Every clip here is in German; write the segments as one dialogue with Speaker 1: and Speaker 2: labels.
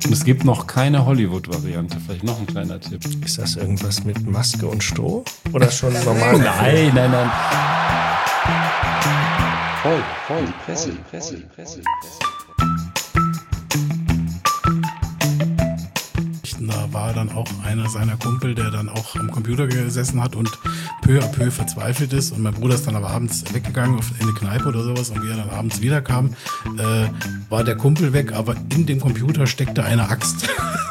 Speaker 1: Und es gibt noch keine Hollywood-Variante. Vielleicht noch ein kleiner Tipp.
Speaker 2: Ist das irgendwas mit Maske und Stroh? Oder schon normal?
Speaker 1: Nein.
Speaker 3: Voll, die Presse.
Speaker 4: Da war dann auch einer seiner Kumpel, der dann auch am Computer gesessen hat und peu à peu verzweifelt ist. Und mein Bruder ist dann aber abends weggegangen in eine Kneipe oder sowas. Und wie er dann abends wiederkam, war der Kumpel weg, aber in dem Computer steckte eine Axt.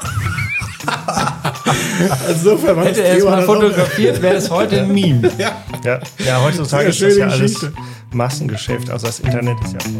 Speaker 1: Insofern hätte er es mal fotografiert, wäre es heute ein Meme.
Speaker 2: Ja, heutzutage ist das ja alles Massengeschäft. Also das Internet ist ja voll.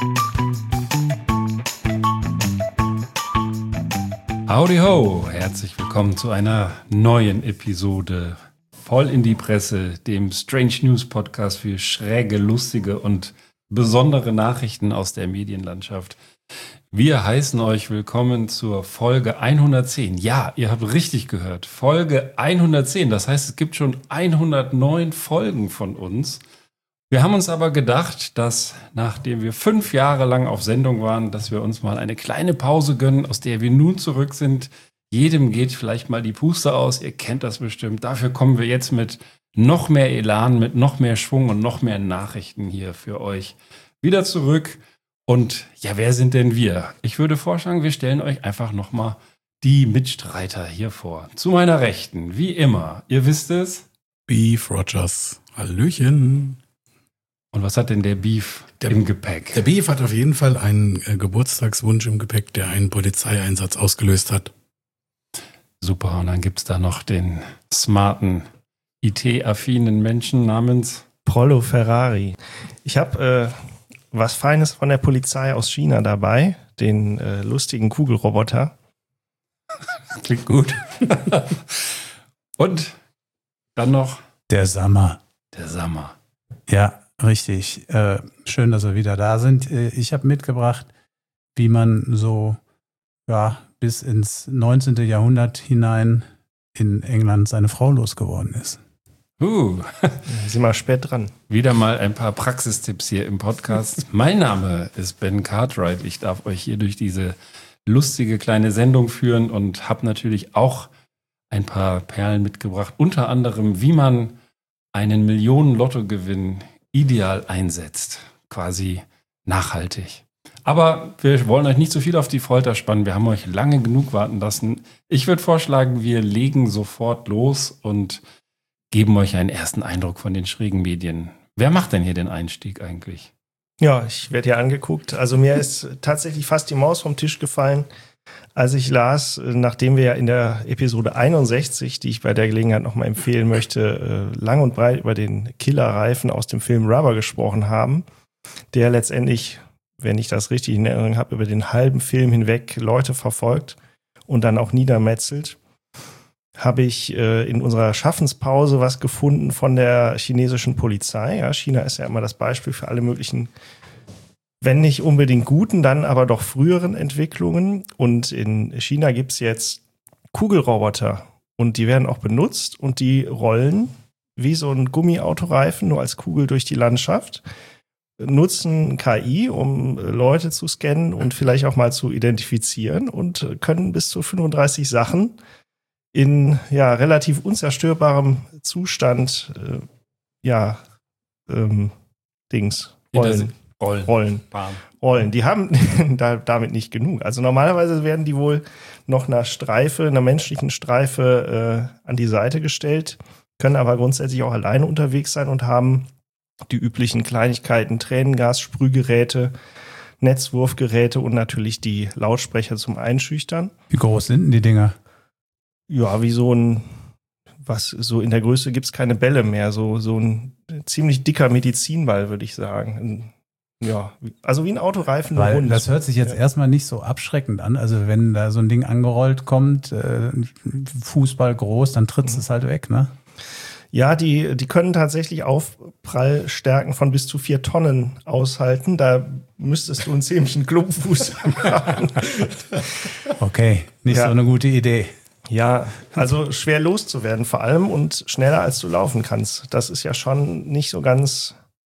Speaker 1: Howdy ho, herzlich willkommen zu einer neuen Episode Voll in die Presse, dem Strange News Podcast für schräge, lustige und besondere Nachrichten aus der Medienlandschaft. Wir heißen euch willkommen zur Folge 110. Ja, ihr habt richtig gehört, Folge 110. Das heißt, es gibt schon 109 Folgen von uns. Wir haben uns aber gedacht, dass nachdem wir 5 Jahre lang auf Sendung waren, dass wir uns mal eine kleine Pause gönnen, aus der wir nun zurück sind. Jedem geht vielleicht mal die Puste aus, ihr kennt das bestimmt. Dafür kommen wir jetzt mit noch mehr Elan, mit noch mehr Schwung und noch mehr Nachrichten hier für euch wieder zurück. Und ja, wer sind denn wir? Ich würde vorschlagen, wir stellen euch einfach nochmal die Mitstreiter hier vor. Zu meiner Rechten, wie immer, ihr wisst es.
Speaker 4: Beef Rogers. Hallöchen.
Speaker 1: Und was hat denn der Beef im Gepäck?
Speaker 4: Der Beef hat auf jeden Fall einen Geburtstagswunsch im Gepäck, der einen Polizeieinsatz ausgelöst hat.
Speaker 1: Super, und dann gibt es da noch den smarten, IT-affinen Menschen namens
Speaker 2: Prollo Ferrari. Ich habe was Feines von der Polizei aus China dabei, den lustigen Kugelroboter.
Speaker 1: Klingt gut. Und dann noch
Speaker 5: der Sammer.
Speaker 1: Der Sammer.
Speaker 5: Ja, richtig. Schön, dass wir wieder da sind. Ich habe mitgebracht, wie man so bis ins 19. Jahrhundert hinein in England seine Frau losgeworden ist.
Speaker 2: Sind wir spät dran.
Speaker 1: Wieder mal ein paar Praxistipps hier im Podcast. Mein Name ist Ben Cartwright. Ich darf euch hier durch diese lustige kleine Sendung führen und habe natürlich auch ein paar Perlen mitgebracht. Unter anderem, wie man einen Millionen-Lottogewinn ideal einsetzt. Quasi nachhaltig. Aber wir wollen euch nicht so viel auf die Folter spannen. Wir haben euch lange genug warten lassen. Ich würde vorschlagen, wir legen sofort los und geben euch einen ersten Eindruck von den schrägen Medien. Wer macht denn hier den Einstieg eigentlich?
Speaker 2: Ja, ich werde hier angeguckt. Also mir ist tatsächlich fast die Maus vom Tisch gefallen, als ich las, nachdem wir ja in der Episode 61, die ich bei der Gelegenheit nochmal empfehlen möchte, lang und breit über den Killerreifen aus dem Film Rubber gesprochen haben, der letztendlich, wenn ich das richtig in Erinnerung habe, über den halben Film hinweg Leute verfolgt und dann auch niedermetzelt, habe ich in unserer Schaffenspause was gefunden von der chinesischen Polizei. Ja, China ist ja immer das Beispiel für alle möglichen, wenn nicht unbedingt guten, dann aber doch früheren Entwicklungen. Und in China gibt es jetzt Kugelroboter und die werden auch benutzt und die rollen wie so ein Gummiautoreifen nur als Kugel durch die Landschaft, nutzen KI, um Leute zu scannen und vielleicht auch mal zu identifizieren und können bis zu 35 Sachen in relativ unzerstörbarem Zustand rollen. Die haben damit nicht genug. Also normalerweise werden die wohl noch einer menschlichen Streife an die Seite gestellt, können aber grundsätzlich auch alleine unterwegs sein und haben die üblichen Kleinigkeiten, Tränengas, Sprühgeräte, Netzwurfgeräte und natürlich die Lautsprecher zum Einschüchtern.
Speaker 5: Wie groß sind denn die Dinger?
Speaker 2: Ja, wie so in der Größe gibt es keine Bälle mehr. So ein ziemlich dicker Medizinball, würde ich sagen. Ja, also wie ein Autoreifen.
Speaker 5: Weil das hört sich jetzt erstmal nicht so abschreckend an. Also wenn da so ein Ding angerollt kommt, Fußball groß, dann tritt es halt weg, ne?
Speaker 2: Ja, die können tatsächlich Aufprallstärken von bis zu 4 Tonnen aushalten. Da müsstest du einen ziemlichen Klumpfuß haben.
Speaker 5: Okay, nicht so eine gute Idee.
Speaker 2: Ja, also schwer loszuwerden vor allem und schneller als du laufen kannst. Das ist ja schon nicht so ganz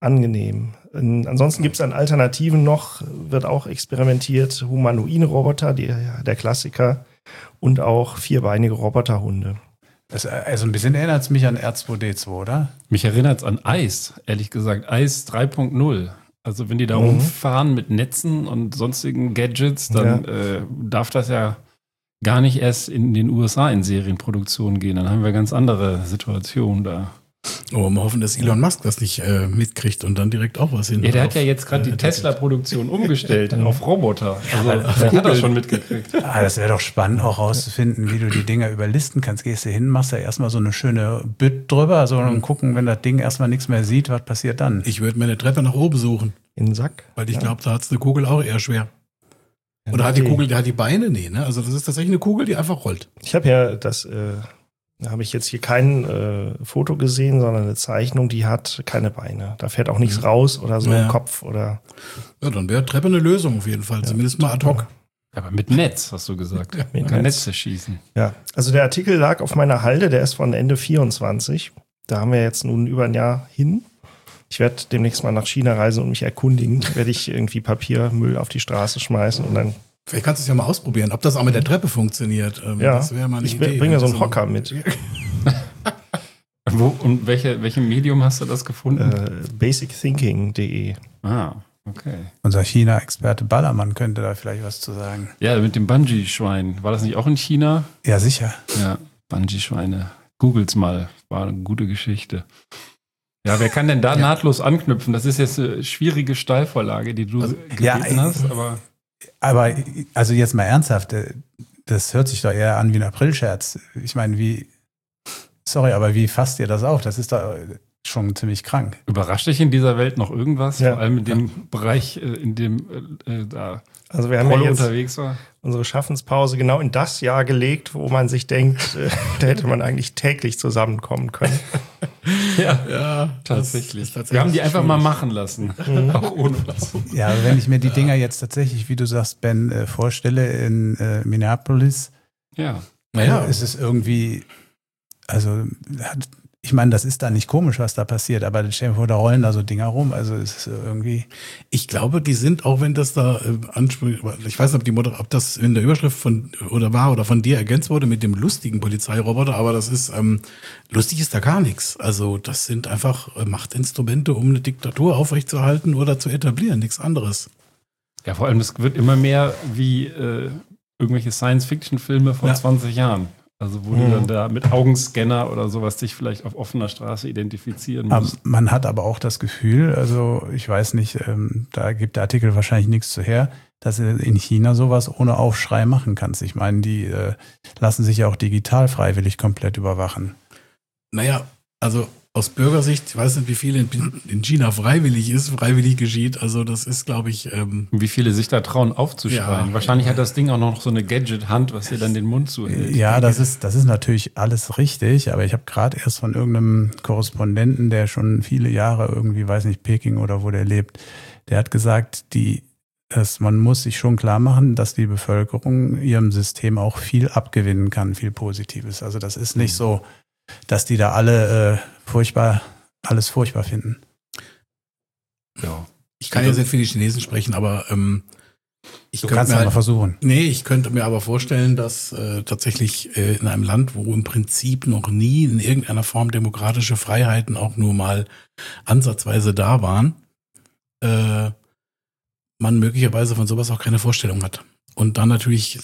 Speaker 2: angenehm. Ansonsten gibt es an Alternativen noch, wird auch experimentiert, humanoide Roboter, der Klassiker, und auch vierbeinige Roboterhunde.
Speaker 5: Also ein bisschen erinnert es mich an R2D2, oder?
Speaker 1: Mich erinnert es an Ice, ehrlich gesagt. Ice 3.0. Also wenn die da rumfahren mit Netzen und sonstigen Gadgets, dann darf das ja gar nicht erst in den USA in Serienproduktion gehen. Dann haben wir ganz andere Situationen da.
Speaker 4: Oh, mal hoffen, dass Elon Musk das nicht mitkriegt und dann direkt auch was hin.
Speaker 1: Ja, der hat ja jetzt gerade die Tesla-Produktion umgestellt auf Roboter. Also der hat das schon mitgekriegt.
Speaker 5: Das wäre doch spannend, auch rauszufinden, wie du die Dinger überlisten kannst. Gehst du hin, machst da erstmal so eine schöne Bütt drüber, so und gucken, wenn das Ding erstmal nichts mehr sieht, was passiert dann?
Speaker 4: Ich würde mir eine Treppe nach oben suchen.
Speaker 2: In den Sack?
Speaker 4: Weil ich glaube, da hat es eine Kugel auch eher schwer. Oder hat die Kugel, die Beine? Nee, ne? Also das ist tatsächlich eine Kugel, die einfach rollt.
Speaker 2: Ich habe ja da habe ich jetzt hier kein Foto gesehen, sondern eine Zeichnung, die hat keine Beine. Da fährt auch nichts raus oder so im Kopf oder.
Speaker 4: Ja, dann wäre Treppe eine Lösung auf jeden Fall, zumindest mal ad hoc.
Speaker 1: Aber mit Netz, hast du gesagt.
Speaker 2: Ja,
Speaker 1: mit Netze schießen.
Speaker 2: Ja, also der Artikel lag auf meiner Halde, der ist von Ende 24. Da haben wir jetzt nun über ein Jahr hin. Ich werde demnächst mal nach China reisen und mich erkundigen. Werde ich irgendwie Papiermüll auf die Straße schmeißen und dann.
Speaker 4: Vielleicht kannst du es ja mal ausprobieren, ob das auch mit der Treppe funktioniert. Das wäre mal eine Idee.
Speaker 2: Ich bringe mir so einen Hocker mit.
Speaker 1: Und welchem Medium hast du das gefunden?
Speaker 2: Basicthinking.de.
Speaker 1: Ah, okay.
Speaker 5: Unser China-Experte Ballermann könnte da vielleicht was zu sagen.
Speaker 1: Ja, mit dem Bungee-Schwein. War das nicht auch in China?
Speaker 5: Ja, sicher.
Speaker 1: Ja, Bungee-Schweine. Googles mal. War eine gute Geschichte. Ja, wer kann denn da nahtlos anknüpfen? Das ist jetzt eine schwierige Steilvorlage, die du gebeten hast,
Speaker 5: aber also jetzt mal ernsthaft, das hört sich doch eher an wie ein Aprilscherz. Ich meine, wie fasst ihr das auf? Das ist doch schon ziemlich krank.
Speaker 1: Überrascht dich in dieser Welt noch irgendwas? Ja. Vor allem in dem Bereich, in dem da
Speaker 2: also wir haben ja jetzt
Speaker 1: unterwegs war?
Speaker 2: Unsere Schaffenspause genau in das Jahr gelegt, wo man sich denkt, da hätte man eigentlich täglich zusammenkommen können.
Speaker 1: Ja, tatsächlich. Wir haben die einfach mal machen lassen. Auch ohne was.
Speaker 5: Ja, aber wenn ich mir die Dinger jetzt tatsächlich, wie du sagst, Ben, vorstelle in Minneapolis, ist es irgendwie, also ich meine, das ist da nicht komisch, was da passiert, aber stell dir vor, da rollen da so Dinger rum, also es ist irgendwie.
Speaker 4: Ich glaube, die sind, auch wenn das da anspricht, ich weiß nicht, ob das in der Überschrift von dir ergänzt wurde mit dem lustigen Polizeiroboter, aber das ist, lustig ist da gar nichts. Also das sind einfach Machtinstrumente, um eine Diktatur aufrechtzuerhalten oder zu etablieren, nichts anderes.
Speaker 1: Ja, vor allem, es wird immer mehr wie irgendwelche Science-Fiction-Filme von 20 Jahren. Also wo du dann da mit Augenscanner oder sowas dich vielleicht auf offener Straße identifizieren musst.
Speaker 5: Man hat aber auch das Gefühl, also ich weiß nicht, da gibt der Artikel wahrscheinlich nichts zu her, dass du in China sowas ohne Aufschrei machen kannst. Ich meine, die lassen sich ja auch digital freiwillig komplett überwachen.
Speaker 4: Naja, also aus Bürgersicht, ich weiß nicht, wie viel in China freiwillig geschieht. Also das ist, glaube ich.
Speaker 1: Wie viele sich da trauen aufzuschreien. Ja. Wahrscheinlich hat das Ding auch noch so eine Gadget-Hand, was dir dann den Mund zuhält.
Speaker 5: Ja, das ist natürlich alles richtig, aber ich habe gerade erst von irgendeinem Korrespondenten, der schon viele Jahre irgendwie, weiß nicht, Peking oder wo der lebt, der hat gesagt, man muss sich schon klar machen, dass die Bevölkerung ihrem System auch viel abgewinnen kann, viel Positives. Also das ist nicht so, dass die da alle alles furchtbar finden.
Speaker 4: Ja. Ich kann jetzt nicht für die Chinesen sprechen, aber
Speaker 5: du kannst es mal versuchen.
Speaker 4: Nee, ich könnte mir aber vorstellen, dass tatsächlich in einem Land, wo im Prinzip noch nie in irgendeiner Form demokratische Freiheiten auch nur mal ansatzweise da waren, man möglicherweise von sowas auch keine Vorstellung hat. Und dann natürlich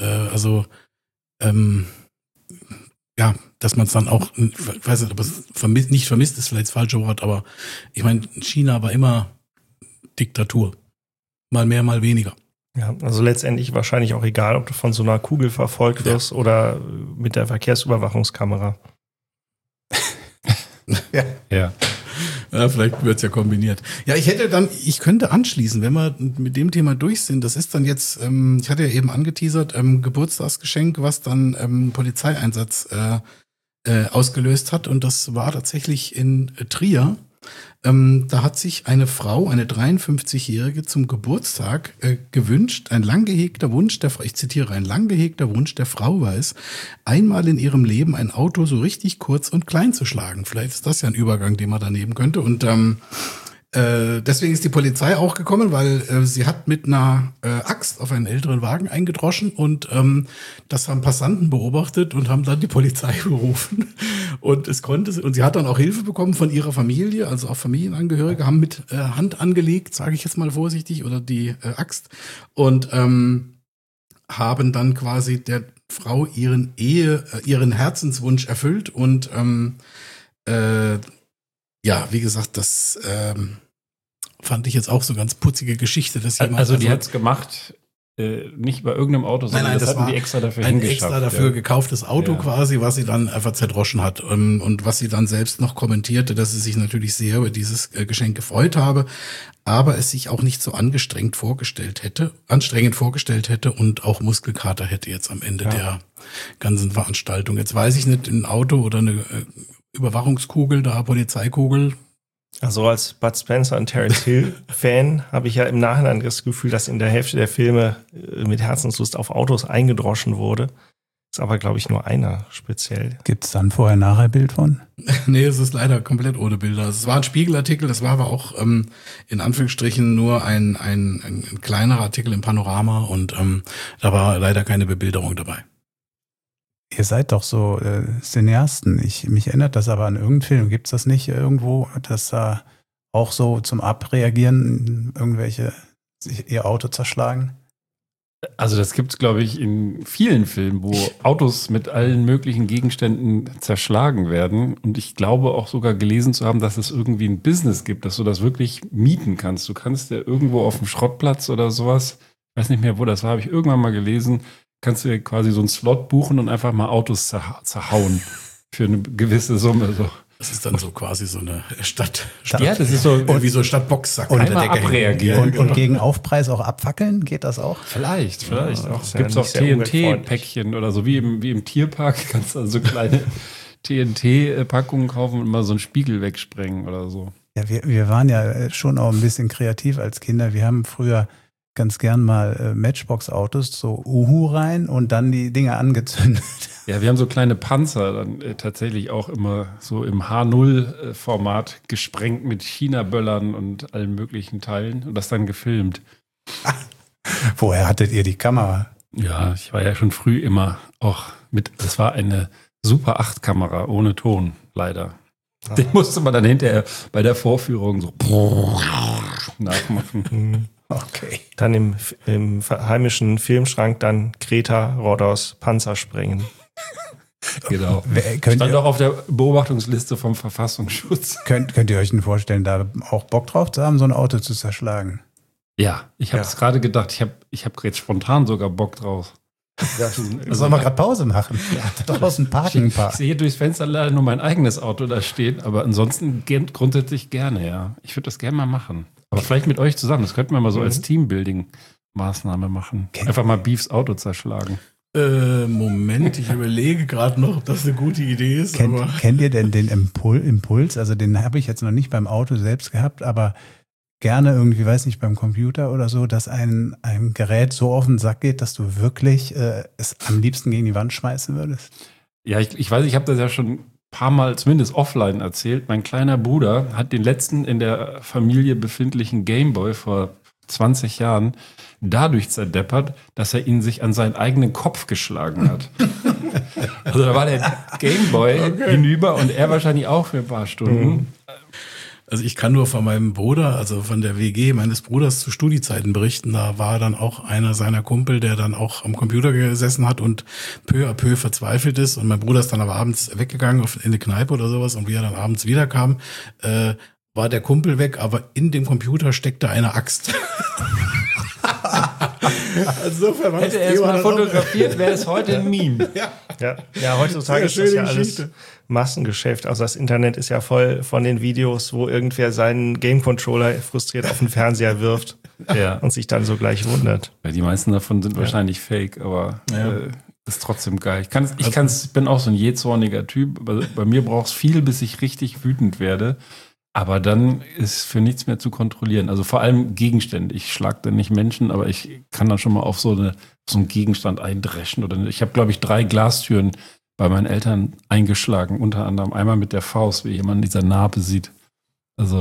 Speaker 4: dass man es dann auch, ich weiß nicht, ob es nicht vermisst ist, vielleicht das falsche Wort, aber ich meine, China war immer Diktatur. Mal mehr, mal weniger.
Speaker 2: Ja, also letztendlich wahrscheinlich auch egal, ob du von so einer Kugel verfolgt wirst oder mit der Verkehrsüberwachungskamera.
Speaker 4: Ja, vielleicht wird es ja kombiniert. Ja, ich könnte anschließen, wenn wir mit dem Thema durch sind. Das ist dann jetzt, ich hatte ja eben angeteasert, Geburtstagsgeschenk, was dann Polizeieinsatz ausgelöst hat. Und das war tatsächlich in Trier. Da hat sich eine Frau, eine 53-Jährige, zum Geburtstag gewünscht, ein lang gehegter Wunsch der Frau, ich zitiere, ein lang gehegter Wunsch der Frau war es, einmal in ihrem Leben ein Auto so richtig kurz und klein zu schlagen. Vielleicht ist das ja ein Übergang, den man da nehmen könnte. Und Deswegen ist die Polizei auch gekommen, weil sie hat mit einer Axt auf einen älteren Wagen eingedroschen und das haben Passanten beobachtet und haben dann die Polizei berufen. Und sie hat dann auch Hilfe bekommen von ihrer Familie, also auch Familienangehörige haben mit Hand angelegt, sage ich jetzt mal vorsichtig, oder die Axt und haben dann quasi der Frau ihren Herzenswunsch erfüllt und ja, wie gesagt, das fand ich jetzt auch so ganz putzige Geschichte. Dass jemand
Speaker 1: also die hat es gemacht, nicht bei irgendeinem Auto, sondern
Speaker 4: nein,
Speaker 1: das hatten
Speaker 4: war
Speaker 1: die extra dafür
Speaker 4: ein
Speaker 1: hingeschafft.
Speaker 4: extra dafür gekauftes Auto quasi, was sie dann einfach zerdroschen hat. Und was sie dann selbst noch kommentierte, dass sie sich natürlich sehr über dieses Geschenk gefreut habe, aber es sich auch nicht so anstrengend vorgestellt hätte und auch Muskelkater hätte jetzt am Ende der ganzen Veranstaltung. Jetzt weiß ich nicht, ein Auto oder eine Überwachungskugel, da Polizeikugel.
Speaker 2: Also als Bud Spencer und Terence Hill Fan habe ich ja im Nachhinein das Gefühl, dass in der Hälfte der Filme mit Herzenslust auf Autos eingedroschen wurde. Ist aber, glaube ich, nur einer speziell.
Speaker 5: Gibt es dann Vorher-Nachher-Bild von?
Speaker 4: Nee, es ist leider komplett ohne Bilder. Also es war ein Spiegelartikel, das war aber auch in Anführungsstrichen nur ein kleinerer Artikel im Panorama und da war leider keine Bebilderung dabei.
Speaker 5: Ihr seid doch so Cineasten. Mich erinnert das aber an irgendeinen Film. Gibt es das nicht irgendwo, dass da auch so zum Abreagieren irgendwelche ihr Auto zerschlagen?
Speaker 1: Also das gibt es, glaube ich, in vielen Filmen, wo Autos mit allen möglichen Gegenständen zerschlagen werden. Und ich glaube auch sogar gelesen zu haben, dass es irgendwie ein Business gibt, dass du das wirklich mieten kannst. Du kannst ja irgendwo auf dem Schrottplatz oder sowas, ich weiß nicht mehr, wo das war, habe ich irgendwann mal gelesen, kannst du dir quasi so einen Slot buchen und einfach mal Autos zerhauen für eine gewisse Summe. So.
Speaker 4: Das ist dann so quasi so eine Stadt.
Speaker 1: Ja, das ist so
Speaker 4: wie so ein Stadtboxsack.
Speaker 1: Und einmal abreagieren.
Speaker 5: Und gegen Aufpreis auch abfackeln, geht das auch?
Speaker 1: Vielleicht auch.
Speaker 2: Ist ja
Speaker 1: Gibt es auch
Speaker 2: nicht sehr
Speaker 1: TNT-Päckchen oder so, wie im Tierpark, kannst du also so kleine TNT-Packungen kaufen und mal so einen Spiegel wegsprengen oder so.
Speaker 5: Ja, wir waren ja schon auch ein bisschen kreativ als Kinder. Wir haben früher ganz gern mal Matchbox-Autos, so Uhu rein und dann die Dinger angezündet.
Speaker 1: Ja, wir haben so kleine Panzer dann tatsächlich auch immer so im H0-Format gesprengt mit China-Böllern und allen möglichen Teilen und das dann gefilmt.
Speaker 5: Woher hattet ihr die Kamera?
Speaker 1: Ja, ich war ja schon früh immer auch das war eine Super 8-Kamera ohne Ton, leider. Den musste man dann hinterher bei der Vorführung so nachmachen.
Speaker 5: Okay.
Speaker 2: Dann im heimischen Filmschrank dann Greta Rodos Panzer sprengen.
Speaker 1: Genau.
Speaker 5: Könnt
Speaker 1: Stand
Speaker 5: ihr,
Speaker 1: auch auf der Beobachtungsliste vom Verfassungsschutz.
Speaker 5: könnt ihr euch denn vorstellen, da auch Bock drauf zu haben, so ein Auto zu zerschlagen?
Speaker 1: Ja, ich habe es gerade gedacht. Ich hab jetzt spontan sogar Bock drauf.
Speaker 5: Ja, sollen wir gerade Pause machen? Ja, draußen parken ein paar.
Speaker 1: Ich sehe durchs Fenster leider nur mein eigenes Auto da stehen, aber ansonsten grundsätzlich gerne, ja. Ich würde das gerne mal machen. Aber vielleicht mit euch zusammen. Das könnten wir mal so als Teambuilding-Maßnahme machen. Einfach mal Beefs Auto zerschlagen.
Speaker 4: Moment, ich überlege gerade noch, ob das eine gute Idee ist.
Speaker 5: Kennt ihr denn den Impuls? Also den habe ich jetzt noch nicht beim Auto selbst gehabt, aber gerne irgendwie, weiß nicht, beim Computer oder so, dass ein Gerät so auf den Sack geht, dass du wirklich es am liebsten gegen die Wand schmeißen würdest?
Speaker 1: Ja, ich weiß, ich habe das ja schon ein paar Mal zumindest offline erzählt. Mein kleiner Bruder hat den letzten in der Familie befindlichen Gameboy vor 20 Jahren dadurch zerdeppert, dass er ihn sich an seinen eigenen Kopf geschlagen hat. Also da war der Gameboy hinüber und er wahrscheinlich auch für ein paar Stunden.
Speaker 4: Also ich kann nur von meinem Bruder, also von der WG meines Bruders zu Studiezeiten berichten. Da war dann auch einer seiner Kumpel, der dann auch am Computer gesessen hat und peu à peu verzweifelt ist. Und mein Bruder ist dann aber abends weggegangen in eine Kneipe oder sowas. Und wie er dann abends wiederkam, war der Kumpel weg, aber in dem Computer steckte eine Axt.
Speaker 2: Insofern war
Speaker 1: Hätte er es mal fotografiert, wäre es heute ein Meme.
Speaker 2: Ja, heutzutage ist das ja alles Massengeschäft. Also das Internet ist ja voll von den Videos, wo irgendwer seinen Game-Controller frustriert auf den Fernseher wirft und sich dann so gleich wundert.
Speaker 1: Ja, die meisten davon sind wahrscheinlich fake, aber ist trotzdem geil. Ich bin auch so ein jähzorniger Typ. Bei mir braucht es viel, bis ich richtig wütend werde. Aber dann ist für nichts mehr zu kontrollieren. Also vor allem Gegenstände. Ich schlage dann nicht Menschen, aber ich kann dann schon mal auf so einen Gegenstand eindreschen. Oder ich habe, glaube ich, 3 Glastüren bei meinen Eltern eingeschlagen. Unter anderem einmal mit der Faust, wie jemand dieser Narbe sieht. Also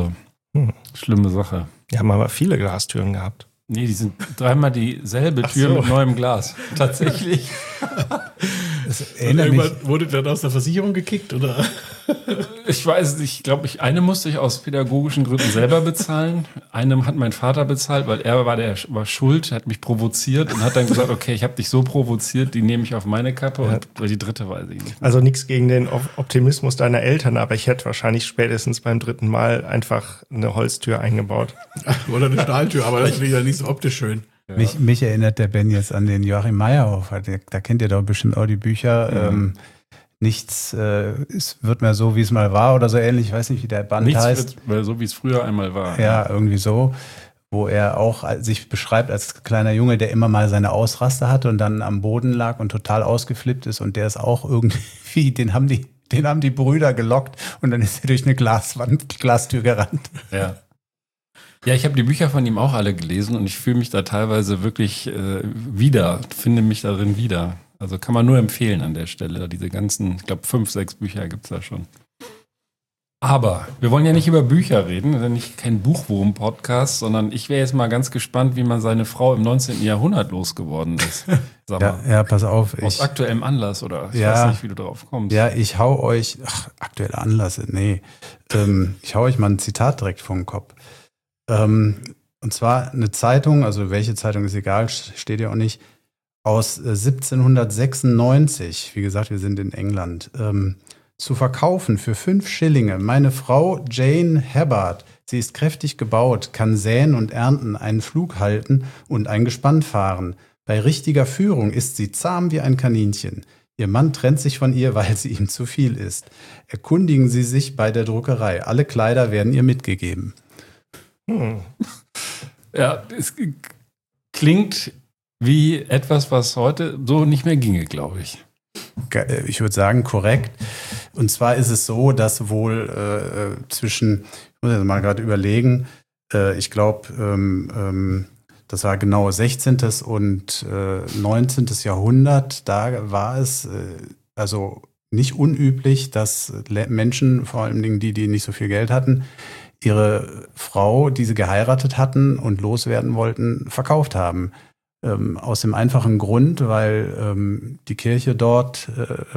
Speaker 1: Schlimme Sache.
Speaker 2: Die haben aber viele Glastüren gehabt.
Speaker 1: Nee, die sind dreimal dieselbe Tür mit neuem Glas. Tatsächlich.
Speaker 5: Das
Speaker 4: Und
Speaker 5: erinnert mich.
Speaker 4: irgendwann wurde dann aus der Versicherung gekickt, oder?
Speaker 1: Ich weiß nicht, ich glaube, eine musste ich aus pädagogischen Gründen selber bezahlen. Eine hat mein Vater bezahlt, weil er war schuld, hat mich provoziert und hat dann gesagt, okay, ich habe dich so provoziert, die nehme ich auf meine Kappe und die dritte weiß ich nicht.
Speaker 2: Also nichts gegen den Optimismus deiner Eltern, aber ich hätte wahrscheinlich spätestens beim 3. Mal einfach eine Holztür eingebaut.
Speaker 4: Oder eine Stahltür, aber das finde ich ja nicht so optisch schön.
Speaker 5: Mich erinnert der Ben jetzt an den Joachim Meyerhoff. Da kennt ihr doch bestimmt auch die Bücher. Nichts es wird mehr so, wie es mal war oder so ähnlich. Ich weiß nicht, wie der Band
Speaker 1: Nichts
Speaker 5: heißt.
Speaker 1: wird so, wie es früher einmal war.
Speaker 5: Ja, irgendwie so. Wo er auch sich beschreibt als kleiner Junge, der immer mal seine Ausraster hatte und dann am Boden lag und total ausgeflippt ist. Und der ist auch irgendwie, den haben die Brüder gelockt und dann ist er durch eine Glastür gerannt.
Speaker 1: Ja. Ja, ich habe die Bücher von ihm auch alle gelesen und ich fühle mich da teilweise wirklich finde mich darin wieder. Also kann man nur empfehlen an der Stelle. Diese ganzen, ich glaube 5, 6 Bücher gibt es da schon. Aber wir wollen ja nicht über Bücher reden, das ist ja nicht kein Buchwurm-Podcast, sondern ich wäre jetzt mal ganz gespannt, wie man seine Frau im 19. Jahrhundert losgeworden ist. Sag mal,
Speaker 5: Ja, pass auf.
Speaker 1: aus aktuellem Anlass oder ich
Speaker 5: Ja.
Speaker 1: weiß nicht, wie du drauf kommst.
Speaker 5: Ja, ich hau euch, aktuelle Anlässe, nee. Ich hau euch mal ein Zitat direkt vom Kopf. Und zwar eine Zeitung, also welche Zeitung ist egal, steht ja auch nicht, aus 1796, wie gesagt, wir sind in England, zu verkaufen für 5 Schillinge. Meine Frau Jane Hebbard, sie ist kräftig gebaut, kann säen und ernten, einen Flug halten und ein Gespann fahren. Bei richtiger Führung ist sie zahm wie ein Kaninchen. Ihr Mann trennt sich von ihr, weil sie ihm zu viel ist. Erkundigen Sie sich bei der Druckerei. Alle Kleider werden ihr mitgegeben.
Speaker 1: Ja, es klingt wie etwas, was heute so nicht mehr ginge, glaube ich.
Speaker 5: Ich würde sagen, korrekt. Und zwar ist es so, dass wohl zwischen, ich muss jetzt mal gerade überlegen, ich glaube, das war genau 16. und 19. Jahrhundert, da war es also nicht unüblich, dass Menschen, vor allen Dingen die nicht so viel Geld hatten, ihre Frau, die sie geheiratet hatten und loswerden wollten, verkauft haben. Aus dem einfachen Grund, weil die Kirche dort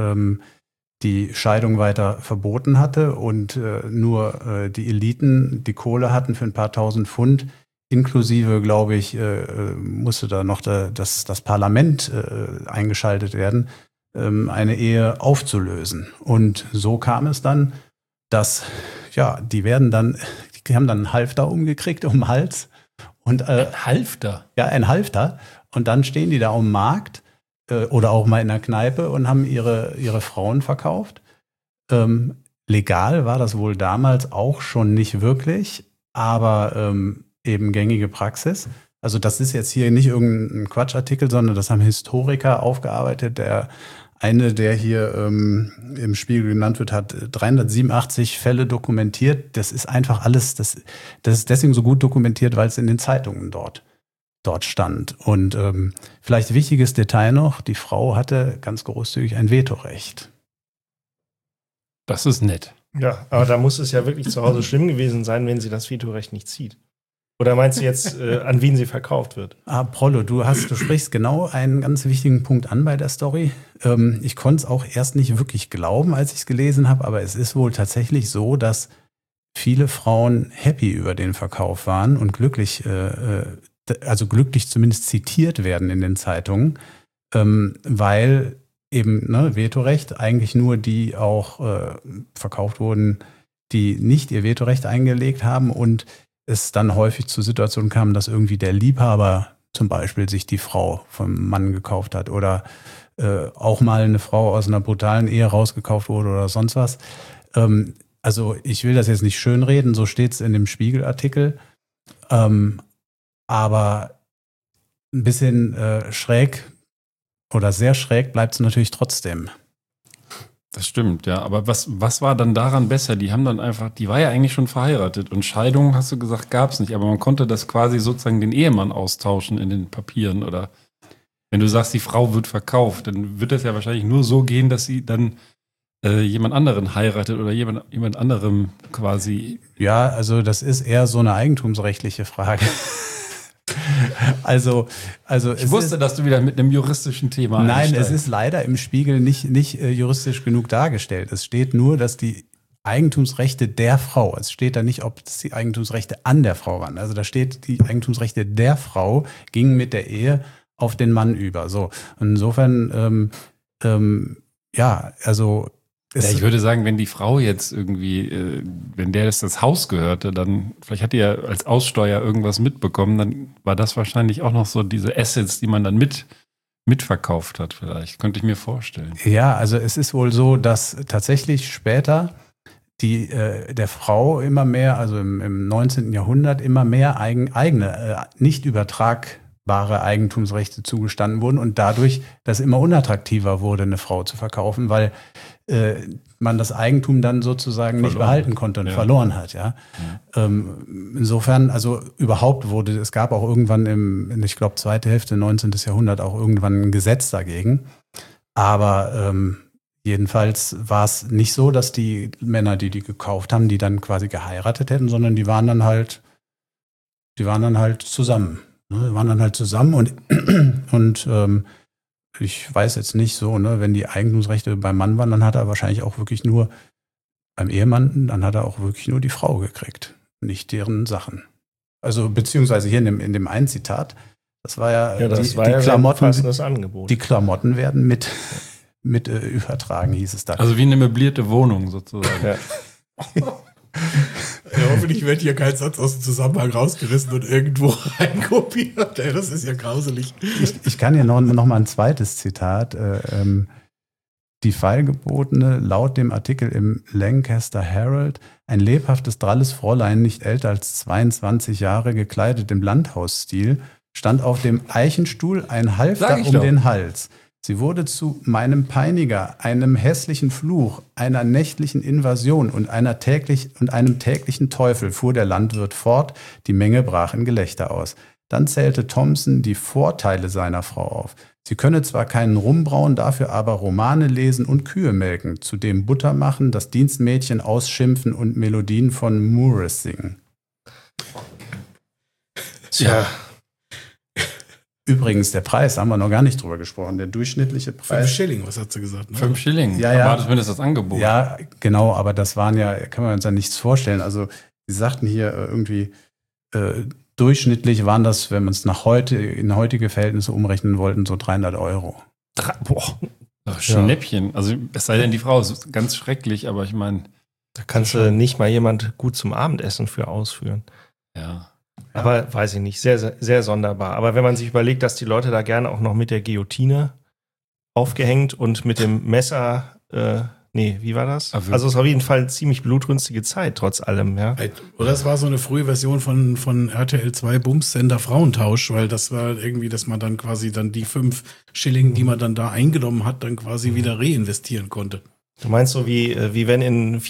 Speaker 5: die Scheidung weiter verboten hatte und nur die Eliten die Kohle hatten für ein paar tausend Pfund. Inklusive, glaube ich, musste da noch das Parlament eingeschaltet werden, eine Ehe aufzulösen. Und so kam es dann, dass die haben dann einen Halfter umgekriegt um den Hals. Und,
Speaker 1: Ein Halfter?
Speaker 5: Ja, ein Halfter. Und dann stehen die da am Markt oder auch mal in der Kneipe und haben ihre Frauen verkauft. Legal war das wohl damals auch schon nicht wirklich, aber eben gängige Praxis. Also das ist jetzt hier nicht irgendein Quatschartikel, sondern das haben Historiker aufgearbeitet. Der hier im Spiegel genannt wird, hat 387 Fälle dokumentiert. Das ist einfach alles, das ist deswegen so gut dokumentiert, weil es in den Zeitungen dort stand. Und vielleicht wichtiges Detail noch, die Frau hatte ganz großzügig ein Vetorecht.
Speaker 1: Das ist nett.
Speaker 2: Ja, aber da muss es ja wirklich zu Hause schlimm gewesen sein, wenn sie das Vetorecht nicht zieht. Oder meinst du jetzt, an wen sie verkauft wird?
Speaker 5: Prollo, du sprichst genau einen ganz wichtigen Punkt an bei der Story. Ich konnte es auch erst nicht wirklich glauben, als ich es gelesen habe, aber es ist wohl tatsächlich so, dass viele Frauen happy über den Verkauf waren und glücklich zumindest zitiert werden in den Zeitungen, weil eben Vetorecht eigentlich nur die auch verkauft wurden, die nicht ihr Vetorecht eingelegt haben und es dann häufig zu Situationen kam, dass irgendwie der Liebhaber zum Beispiel sich die Frau vom Mann gekauft hat oder auch mal eine Frau aus einer brutalen Ehe rausgekauft wurde oder sonst was. Also ich will das jetzt nicht schönreden, so steht es in dem Spiegelartikel. Aber ein bisschen schräg oder sehr schräg bleibt es natürlich trotzdem.
Speaker 1: Das stimmt, ja. Aber was war dann daran besser? Die war ja eigentlich schon verheiratet und Scheidung, hast du gesagt, gab es nicht. Aber man konnte das quasi sozusagen den Ehemann austauschen in den Papieren. Oder wenn du sagst, die Frau wird verkauft, dann wird das ja wahrscheinlich nur so gehen, dass sie dann jemand anderen heiratet oder jemand anderem quasi.
Speaker 5: Ja, also das ist eher so eine eigentumsrechtliche Frage. Also
Speaker 1: Ich wusste, dass du wieder mit einem juristischen Thema
Speaker 5: Nein,
Speaker 1: einsteigst.
Speaker 5: es ist leider im Spiegel nicht juristisch genug dargestellt. Es steht nur, dass die Eigentumsrechte der Frau, es steht da nicht, ob es die Eigentumsrechte an der Frau waren. Also da steht, die Eigentumsrechte der Frau gingen mit der Ehe auf den Mann über. So, insofern, also
Speaker 1: Ja, ich würde sagen, wenn die Frau jetzt irgendwie, wenn der das Haus gehörte, dann, vielleicht hat die ja als Aussteuer irgendwas mitbekommen, dann war das wahrscheinlich auch noch so diese Assets, die man dann mitverkauft hat vielleicht. Könnte ich mir vorstellen.
Speaker 5: Ja, also es ist wohl so, dass tatsächlich später der Frau immer mehr, also im 19. Jahrhundert immer mehr eigene, nicht übertragbare Eigentumsrechte zugestanden wurden und dadurch das immer unattraktiver wurde, eine Frau zu verkaufen, weil man das Eigentum dann sozusagen nicht behalten konnte und verloren hat. Ja. Insofern, also überhaupt es gab auch irgendwann ich glaube, zweite Hälfte 19. Jahrhundert auch irgendwann ein Gesetz dagegen. Aber jedenfalls war es nicht so, dass die Männer, die gekauft haben, die dann quasi geheiratet hätten, sondern die waren dann halt zusammen. Ne? Die waren dann halt zusammen und ich weiß jetzt nicht so, ne, wenn die Eigentumsrechte beim Mann waren, dann hat er wahrscheinlich auch wirklich nur, beim Ehemann, dann hat er auch wirklich nur die Frau gekriegt, nicht deren Sachen. Also beziehungsweise hier in dem einen Zitat, das war ja,
Speaker 2: das
Speaker 5: die
Speaker 2: Klamotten,
Speaker 5: Klamotten,
Speaker 2: Angebot.
Speaker 5: die Klamotten werden mit übertragen, hieß es da.
Speaker 1: Also wie eine möblierte Wohnung sozusagen.
Speaker 2: Ja.
Speaker 4: Ja, hoffentlich wird hier kein Satz aus dem Zusammenhang rausgerissen und irgendwo reinkopiert. Ey, das ist ja grauselig.
Speaker 5: Ich kann hier noch mal ein zweites Zitat. Die Feilgebotene, laut dem Artikel im Lancaster Herald, ein lebhaftes, dralles Fräulein, nicht älter als 22 Jahre, gekleidet im Landhausstil, stand auf dem Eichenstuhl, ein Halfter um den Hals. Sie wurde zu meinem Peiniger, einem hässlichen Fluch, einer nächtlichen Invasion und einem täglichen Teufel, fuhr der Landwirt fort, die Menge brach in Gelächter aus. Dann zählte Thompson die Vorteile seiner Frau auf. Sie könne zwar keinen Rum brauen, dafür aber Romane lesen und Kühe melken, zudem Butter machen, das Dienstmädchen ausschimpfen und Melodien von Morris singen.
Speaker 1: Tja.
Speaker 5: Übrigens, der Preis, haben wir noch gar nicht drüber gesprochen. Der durchschnittliche
Speaker 4: 5
Speaker 5: Preis.
Speaker 4: Schilling, was hat sie gesagt? Ne?
Speaker 1: 5 Schilling.
Speaker 5: Ja, ja.
Speaker 1: War das zumindest das Angebot?
Speaker 5: Ja, genau, aber das waren ja, kann man uns ja nichts vorstellen. Also, sie sagten hier irgendwie, durchschnittlich waren das, wenn man es in heutige Verhältnisse umrechnen wollten, so 300 €.
Speaker 1: Boah. Schnäppchen. Also, es sei denn, die Frau ist ganz schrecklich, aber ich meine.
Speaker 2: Da kannst du nicht mal jemand gut zum Abendessen für ausführen.
Speaker 1: Ja.
Speaker 2: Aber weiß ich nicht, sehr, sehr, sehr sonderbar. Aber wenn man sich überlegt, dass die Leute da gerne auch noch mit der Guillotine aufgehängt und mit dem Messer, wie war das? Also es ist auf jeden Fall eine ziemlich blutrünstige Zeit, trotz allem, ja.
Speaker 4: Oder es war so eine frühe Version von RTL 2 Bumssender Frauentausch, weil das war irgendwie, dass man dann quasi dann die 5 Schilling, die man dann da eingenommen hat, dann quasi wieder reinvestieren konnte.
Speaker 2: Du meinst so wie wenn in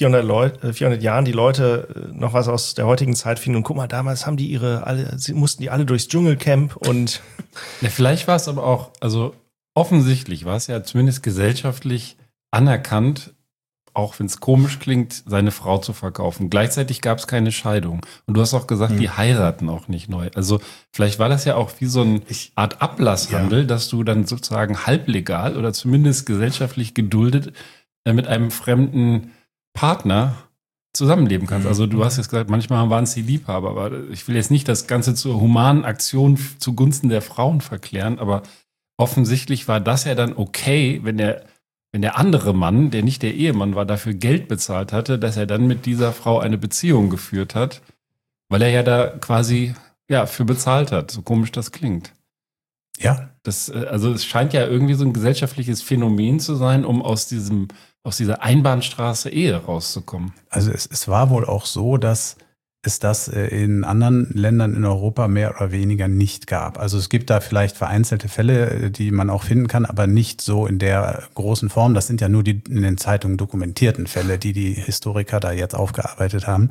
Speaker 2: 400 Jahren die Leute noch was aus der heutigen Zeit finden und guck mal, damals haben mussten die alle durchs Dschungelcamp und
Speaker 1: Ja, vielleicht war es aber auch, also offensichtlich war es ja zumindest gesellschaftlich anerkannt, auch wenn es komisch klingt, seine Frau zu verkaufen. Gleichzeitig gab es keine Scheidung. Und du hast auch gesagt, die heiraten auch nicht neu. Also vielleicht war das ja auch wie so eine Art Ablasshandel, dass du dann sozusagen halblegal oder zumindest gesellschaftlich geduldet mit einem fremden Partner zusammenleben kannst. Also du hast jetzt gesagt, manchmal waren es die Liebhaber, aber ich will jetzt nicht das Ganze zur humanen Aktion zugunsten der Frauen verklären, aber offensichtlich war das ja dann okay, wenn der andere Mann, der nicht der Ehemann war, dafür Geld bezahlt hatte, dass er dann mit dieser Frau eine Beziehung geführt hat, weil er ja da quasi für bezahlt hat, so komisch das klingt.
Speaker 5: Ja.
Speaker 1: Also es scheint ja irgendwie so ein gesellschaftliches Phänomen zu sein, um aus dieser Einbahnstraße Ehe rauszukommen.
Speaker 5: Also es war wohl auch so, dass es das in anderen Ländern in Europa mehr oder weniger nicht gab. Also es gibt da vielleicht vereinzelte Fälle, die man auch finden kann, aber nicht so in der großen Form. Das sind ja nur die in den Zeitungen dokumentierten Fälle, die Historiker da jetzt aufgearbeitet haben.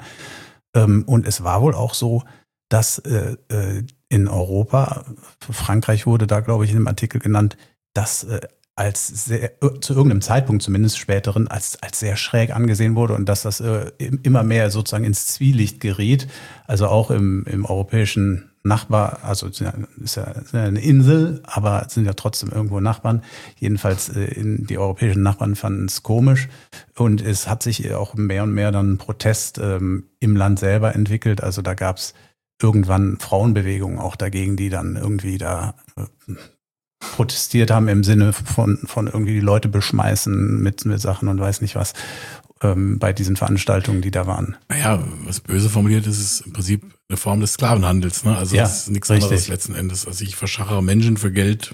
Speaker 5: Und es war wohl auch so, dass in Europa, Frankreich wurde da, glaube ich, in dem Artikel genannt, dass zu irgendeinem Zeitpunkt zumindest späteren, als sehr schräg angesehen wurde und dass das immer mehr sozusagen ins Zwielicht geriet. Also auch im europäischen Nachbar, also ist ja eine Insel, aber sind ja trotzdem irgendwo Nachbarn. Jedenfalls die europäischen Nachbarn fanden es komisch und es hat sich auch mehr und mehr dann Protest im Land selber entwickelt. Also da gab es irgendwann Frauenbewegungen auch dagegen, die dann irgendwie da protestiert haben im Sinne von irgendwie die Leute beschmeißen mit Sachen und weiß nicht was bei diesen Veranstaltungen, die da waren.
Speaker 4: Naja, was böse formuliert ist, ist im Prinzip eine Form des Sklavenhandels. Ne? Also das ist nichts anderes letzten Endes. Also ich verschachere Menschen für Geld.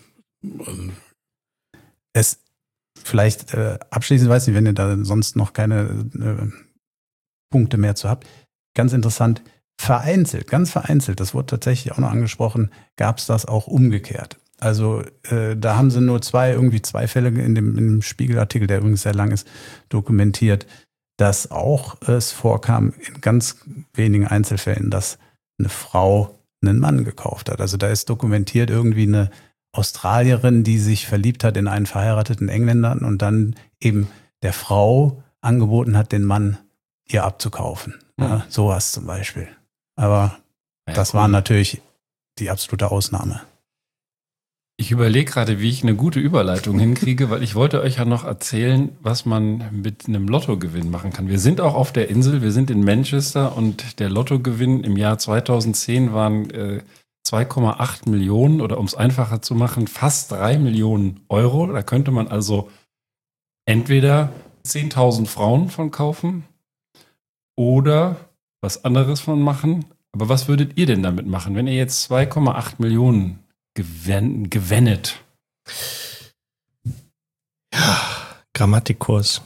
Speaker 5: Es vielleicht abschließend, weiß nicht, wenn ihr da sonst noch keine Punkte mehr zu habt. Ganz interessant, ganz vereinzelt, das wurde tatsächlich auch noch angesprochen, gab es das auch umgekehrt. Also da haben sie nur zwei Fälle in dem Spiegelartikel, der übrigens sehr lang ist, dokumentiert, dass auch es vorkam in ganz wenigen Einzelfällen, dass eine Frau einen Mann gekauft hat. Also da ist dokumentiert irgendwie eine Australierin, die sich verliebt hat in einen verheirateten Engländer und dann eben der Frau angeboten hat, den Mann ihr abzukaufen. Ja, sowas zum Beispiel. Aber das war natürlich die absolute Ausnahme.
Speaker 1: Ich überlege gerade, wie ich eine gute Überleitung hinkriege, weil ich wollte euch ja noch erzählen, was man mit einem Lottogewinn machen kann. Wir sind auch auf der Insel, wir sind in Manchester und der Lottogewinn im Jahr 2010 waren 2,8 Millionen oder um es einfacher zu machen, fast 3 Millionen Euro. Da könnte man also entweder 10.000 Frauen von kaufen oder was anderes von machen. Aber was würdet ihr denn damit machen, wenn ihr jetzt 2,8 Millionen gewendet?
Speaker 2: Ja, Grammatikkurs.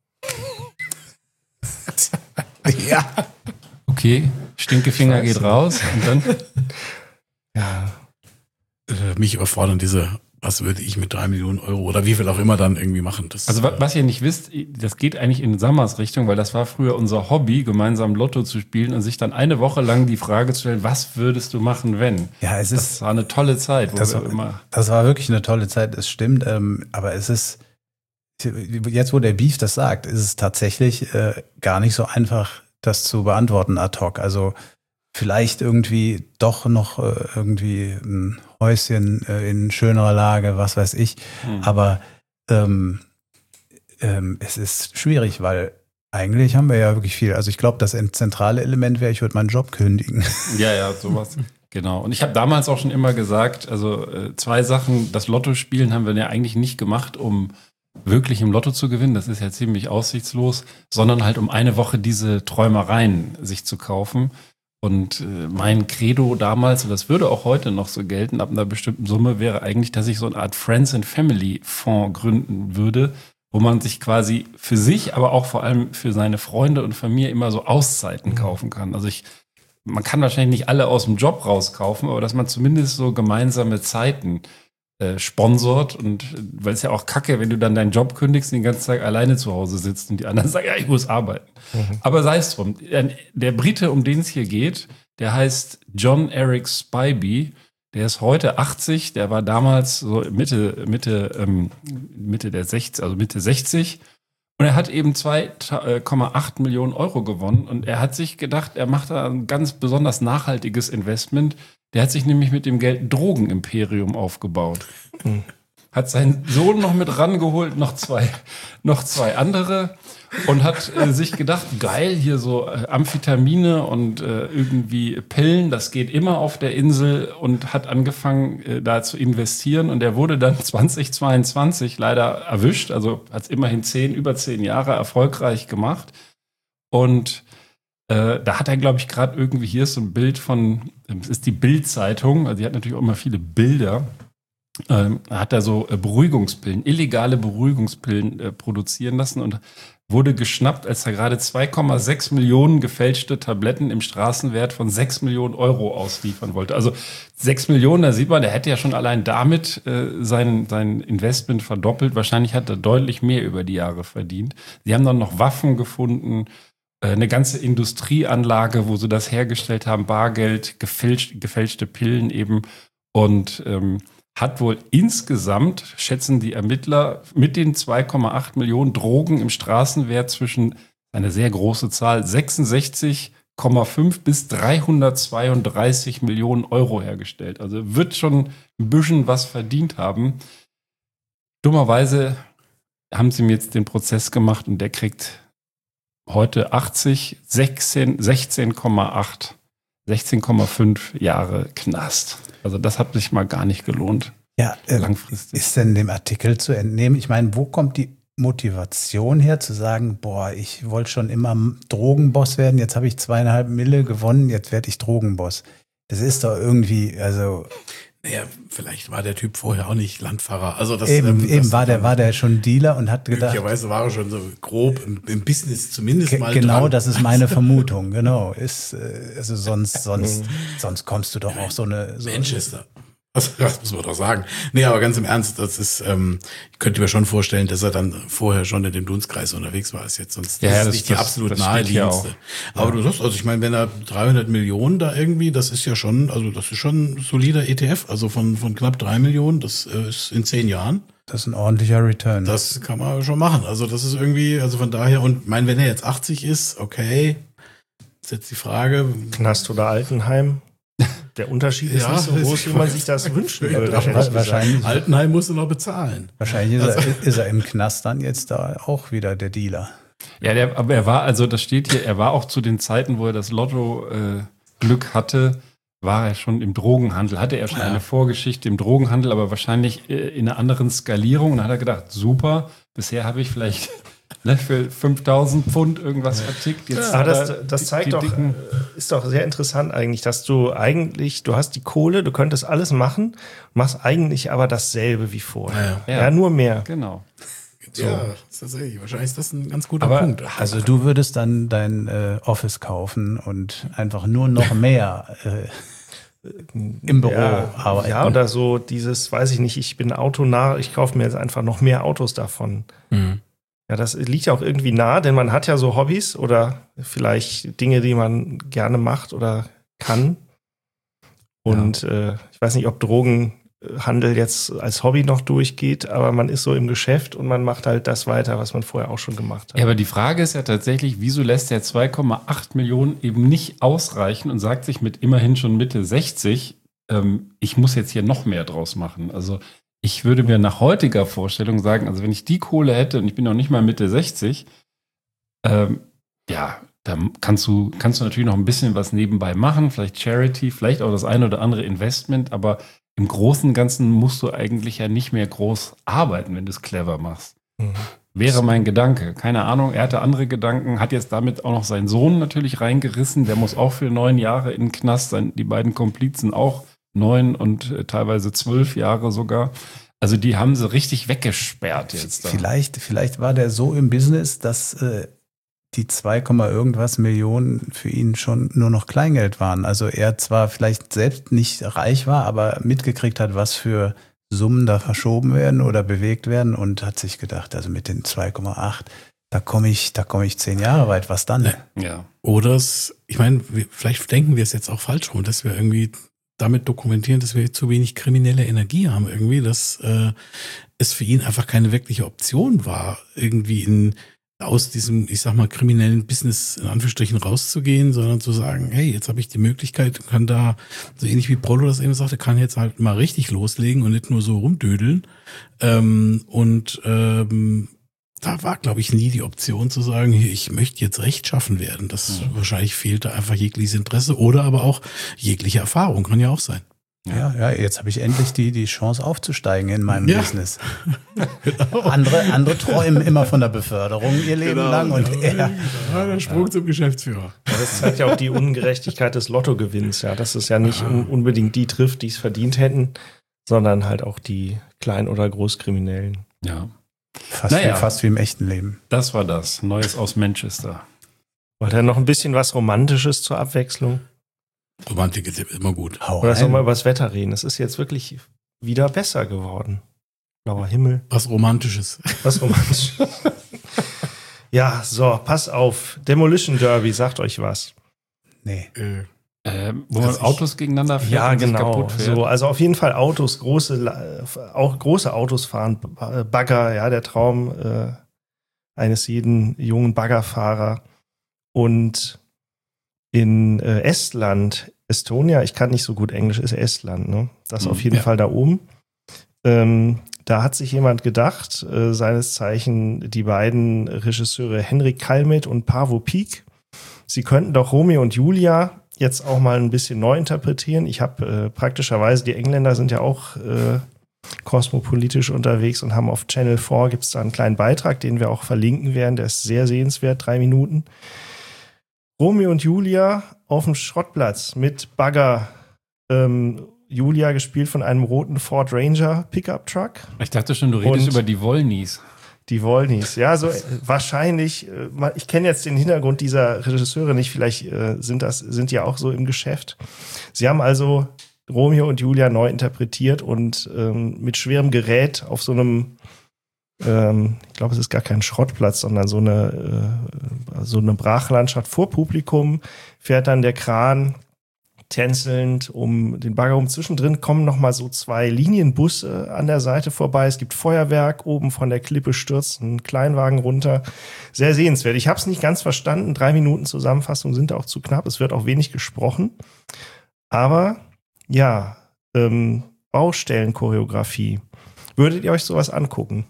Speaker 5: Ja.
Speaker 1: Okay, Stinkefinger geht raus und dann?
Speaker 2: Ja.
Speaker 4: Mich überfordern was würde ich mit 3 Millionen Euro oder wie viel auch immer dann irgendwie machen.
Speaker 1: Also was ihr nicht wisst, das geht eigentlich in Sammers Richtung, weil das war früher unser Hobby, gemeinsam Lotto zu spielen und sich dann eine Woche lang die Frage zu stellen, was würdest du machen, wenn?
Speaker 5: Ja,
Speaker 1: das war eine tolle Zeit.
Speaker 5: Das war wirklich eine tolle Zeit, es stimmt, aber es ist, jetzt wo der Beef das sagt, ist es tatsächlich gar nicht so einfach, das zu beantworten ad hoc. Also vielleicht irgendwie doch noch irgendwie ein Häuschen in schönerer Lage, was weiß ich. Aber es ist schwierig, weil eigentlich haben wir ja wirklich viel. Also ich glaube, das zentrale Element wäre, ich würde meinen Job kündigen.
Speaker 1: Ja, sowas. Genau. Und ich habe damals auch schon immer gesagt, also 2 Sachen, das Lotto spielen haben wir ja eigentlich nicht gemacht, um wirklich im Lotto zu gewinnen. Das ist ja ziemlich aussichtslos, sondern halt um eine Woche diese Träumereien sich zu kaufen. Und mein Credo damals, und das würde auch heute noch so gelten, ab einer bestimmten Summe, wäre eigentlich, dass ich so eine Art Friends and Family Fonds gründen würde, wo man sich quasi für sich, aber auch vor allem für seine Freunde und Familie immer so Auszeiten kaufen kann. Also man kann wahrscheinlich nicht alle aus dem Job rauskaufen, aber dass man zumindest so gemeinsame Zeiten sponsort. Und weil es ja auch kacke, wenn du dann deinen Job kündigst und den ganzen Tag alleine zu Hause sitzt und die anderen sagen, ja, ich muss arbeiten. Aber sei es drum. Der Brite, um den es hier geht, der heißt John Eric Spivey. Der ist heute 80. Der war damals so Mitte der 60, also Mitte 60. Und er hat eben 2,8 Millionen Euro gewonnen. Und er hat sich gedacht, er macht da ein ganz besonders nachhaltiges Investment. Der hat sich nämlich mit dem Geld ein Drogenimperium aufgebaut. Hat seinen Sohn noch mit rangeholt, noch zwei andere und hat sich gedacht, geil, hier so Amphetamine und irgendwie Pillen, das geht immer auf der Insel und hat angefangen da zu investieren und er wurde dann 2022 leider erwischt, also hat es immerhin über 10 Jahre erfolgreich gemacht und da hat er, glaube ich, gerade irgendwie, hier ist so ein Bild von, es ist die Bild-Zeitung, also die hat natürlich auch immer viele Bilder, hat er so Beruhigungspillen, illegale Beruhigungspillen produzieren lassen und wurde geschnappt, als er gerade 2,6 Millionen gefälschte Tabletten im Straßenwert von 6 Millionen Euro ausliefern wollte. Also 6 Millionen, da sieht man, der hätte ja schon allein damit sein Investment verdoppelt. Wahrscheinlich hat er deutlich mehr über die Jahre verdient. Sie haben dann noch Waffen gefunden, eine ganze Industrieanlage, wo sie das hergestellt haben, Bargeld, gefälschte Pillen eben. Und hat wohl insgesamt, schätzen die Ermittler, mit den 2,8 Millionen Drogen im Straßenwert zwischen, eine sehr große Zahl, 66,5 bis 332 Millionen Euro hergestellt. Also wird schon ein bisschen was verdient haben. Dummerweise haben sie mir jetzt den Prozess gemacht und der kriegt heute 16,5 Jahre Knast. Also das hat sich mal gar nicht gelohnt.
Speaker 5: Ja,
Speaker 1: langfristig.
Speaker 5: Ist denn dem Artikel zu entnehmen? Ich meine, wo kommt die Motivation her, zu sagen, boah, ich wollte schon immer Drogenboss werden, jetzt habe ich 2,5 Mille gewonnen, jetzt werde ich Drogenboss. Das ist doch irgendwie, also...
Speaker 4: Naja, vielleicht war der Typ vorher auch nicht Landfahrer. Also das,
Speaker 5: war der schon Dealer und hat gedacht...
Speaker 4: Möglicherweise war er schon so grob im Business zumindest mal
Speaker 5: genau,
Speaker 4: dran.
Speaker 5: das ist meine Vermutung, genau. Also sonst kommst du doch auch so eine...
Speaker 4: Manchester. Das muss man doch sagen. Nee, aber ganz im Ernst, das ist, ich könnte mir schon vorstellen, dass er dann vorher schon in dem Dunstkreis unterwegs war, ist jetzt sonst
Speaker 1: das
Speaker 4: ist nicht die absolut naheliegendste.
Speaker 1: Ja,
Speaker 4: aber du sagst, also ich meine, wenn er 300 Millionen da irgendwie, das ist ja schon, also das ist schon ein solider ETF, also von knapp 3 Millionen, das ist in 10 Jahren.
Speaker 5: Das ist ein ordentlicher Return.
Speaker 4: Das kann man schon machen. Also das ist irgendwie, also von daher, und mein, wenn er jetzt 80 ist, okay, ist jetzt die Frage.
Speaker 2: Knast oder Altenheim? Der Unterschied ist nicht so groß, wie man sich das wünschen würde.
Speaker 5: Wahrscheinlich.
Speaker 4: Altenheim musst du noch bezahlen.
Speaker 5: Wahrscheinlich ist er im Knast dann jetzt da auch wieder der Dealer.
Speaker 1: Ja, aber er war, also das steht hier, er war auch zu den Zeiten, wo er das Lotto Glück hatte, war er schon im Drogenhandel, hatte er schon eine Vorgeschichte im Drogenhandel, aber wahrscheinlich in einer anderen Skalierung. Und dann hat er gedacht, super, bisher habe ich vielleicht für 5.000 Pfund irgendwas vertickt. Jetzt
Speaker 2: aber das zeigt doch, ist doch sehr interessant eigentlich, dass du hast die Kohle, du könntest alles machen, machst eigentlich aber dasselbe wie vorher. Ja, nur mehr.
Speaker 1: Genau.
Speaker 4: So. Ja, tatsächlich. Wahrscheinlich ist das ein ganz guter Punkt.
Speaker 5: Also du würdest dann dein Office kaufen und einfach nur noch mehr im Büro arbeiten.
Speaker 2: Ja, oder so dieses, weiß ich nicht, ich bin autonah, ich kaufe mir jetzt einfach noch mehr Autos davon. Mhm. Ja, das liegt ja auch irgendwie nah, denn man hat ja so Hobbys oder vielleicht Dinge, die man gerne macht oder kann. Und ich weiß nicht, ob Drogenhandel jetzt als Hobby noch durchgeht, aber man ist so im Geschäft und man macht halt das weiter, was man vorher auch schon gemacht hat.
Speaker 1: Ja, aber die Frage ist ja tatsächlich, wieso lässt der 2,8 Millionen eben nicht ausreichen und sagt sich mit immerhin schon Mitte 60, ich muss jetzt hier noch mehr draus machen. Also ich würde mir nach heutiger Vorstellung sagen, also wenn ich die Kohle hätte und ich bin noch nicht mal Mitte 60, da kannst du natürlich noch ein bisschen was nebenbei machen, vielleicht Charity, vielleicht auch das eine oder andere Investment, aber im Großen und Ganzen musst du eigentlich ja nicht mehr groß arbeiten, wenn du es clever machst. Mhm. Wäre mein Gedanke. Keine Ahnung, er hatte andere Gedanken, hat jetzt damit auch noch seinen Sohn natürlich reingerissen, der muss auch für 9 Jahre in den Knast sein, die beiden Komplizen auch 9 und teilweise 12 Jahre sogar. Also die haben sie richtig weggesperrt jetzt. Da.
Speaker 5: Vielleicht war der so im Business, dass die 2, irgendwas Millionen für ihn schon nur noch Kleingeld waren. Also er zwar vielleicht selbst nicht reich war, aber mitgekriegt hat, was für Summen da verschoben werden oder bewegt werden und hat sich gedacht, also mit den 2,8, da komme ich 10 Jahre weit, was dann?
Speaker 4: Ja. Oder ich meine, vielleicht denken wir es jetzt auch falsch rum, dass wir irgendwie damit dokumentieren, dass wir zu wenig kriminelle Energie haben irgendwie, dass es für ihn einfach keine wirkliche Option war, irgendwie aus diesem, ich sag mal, kriminellen Business in Anführungsstrichen rauszugehen, sondern zu sagen, hey, jetzt habe ich die Möglichkeit, kann da, so ähnlich wie Prollo das eben sagte, kann jetzt halt mal richtig loslegen und nicht nur so rumdödeln. Da war, glaube ich, nie die Option zu sagen, hier, ich möchte jetzt rechtschaffen werden. Das wahrscheinlich fehlte einfach jegliches Interesse oder aber auch jegliche Erfahrung, kann ja auch sein.
Speaker 5: Ja, jetzt habe ich endlich die Chance aufzusteigen in meinem Business. Genau. Andere träumen immer von der Beförderung ihr Leben lang und
Speaker 4: der Sprung zum Geschäftsführer.
Speaker 2: Ja, das zeigt ja auch die Ungerechtigkeit des Lottogewinns, ja, dass es ja nicht unbedingt die trifft, die es verdient hätten, sondern halt auch die Klein- oder Großkriminellen.
Speaker 1: Ja.
Speaker 5: Fast wie im echten Leben.
Speaker 1: Das war das. Neues aus Manchester.
Speaker 2: Wollt ihr noch ein bisschen was Romantisches zur Abwechslung?
Speaker 4: Romantik ist immer gut.
Speaker 2: Oder sollen wir über das Wetter reden? Es ist jetzt wirklich wieder besser geworden. Blauer Himmel.
Speaker 4: Was Romantisches.
Speaker 2: Ja, so, pass auf. Demolition Derby, sagt euch was.
Speaker 5: Nee.
Speaker 1: Wo man Autos gegeneinander fährt
Speaker 2: Ja,
Speaker 1: und sich
Speaker 2: genau.
Speaker 1: kaputt fährt.
Speaker 2: So, also auf jeden Fall Autos, auch große Autos fahren, Bagger, ja, der Traum eines jeden jungen Baggerfahrer. Und in Estonia, ich kann nicht so gut Englisch, ist Estland, ne? Das auf jeden Fall da oben. Da hat sich jemand gedacht, seines Zeichen die beiden Regisseure Henrik Kalmet und Paavo Piek, sie könnten doch Romeo und Julia jetzt auch mal ein bisschen neu interpretieren. Ich habe praktischerweise, die Engländer sind ja auch kosmopolitisch unterwegs und haben auf Channel 4 gibt es da einen kleinen Beitrag, den wir auch verlinken werden, der ist sehr sehenswert, 3 Minuten. Romeo und Julia auf dem Schrottplatz mit Bagger. Julia gespielt von einem roten Ford Ranger Pickup Truck.
Speaker 1: Ich dachte schon, du redest über die Wollnies.
Speaker 2: Die Wollnies, ja, so wahrscheinlich. Ich kenne jetzt den Hintergrund dieser Regisseure nicht. Vielleicht sind die auch so im Geschäft. Sie haben also Romeo und Julia neu interpretiert und mit schwerem Gerät auf so einem, ich glaube, es ist gar kein Schrottplatz, sondern so eine Brachlandschaft vor Publikum fährt dann der Kran tänzelnd um den Bagger rum. Zwischendrin kommen noch mal so 2 Linienbusse an der Seite vorbei. Es gibt Feuerwerk, oben von der Klippe stürzt ein Kleinwagen runter. Sehr sehenswert. Ich habe es nicht ganz verstanden. 3 Minuten Zusammenfassung sind auch zu knapp. Es wird auch wenig gesprochen. Aber ja, Baustellenchoreografie. Würdet ihr euch sowas angucken?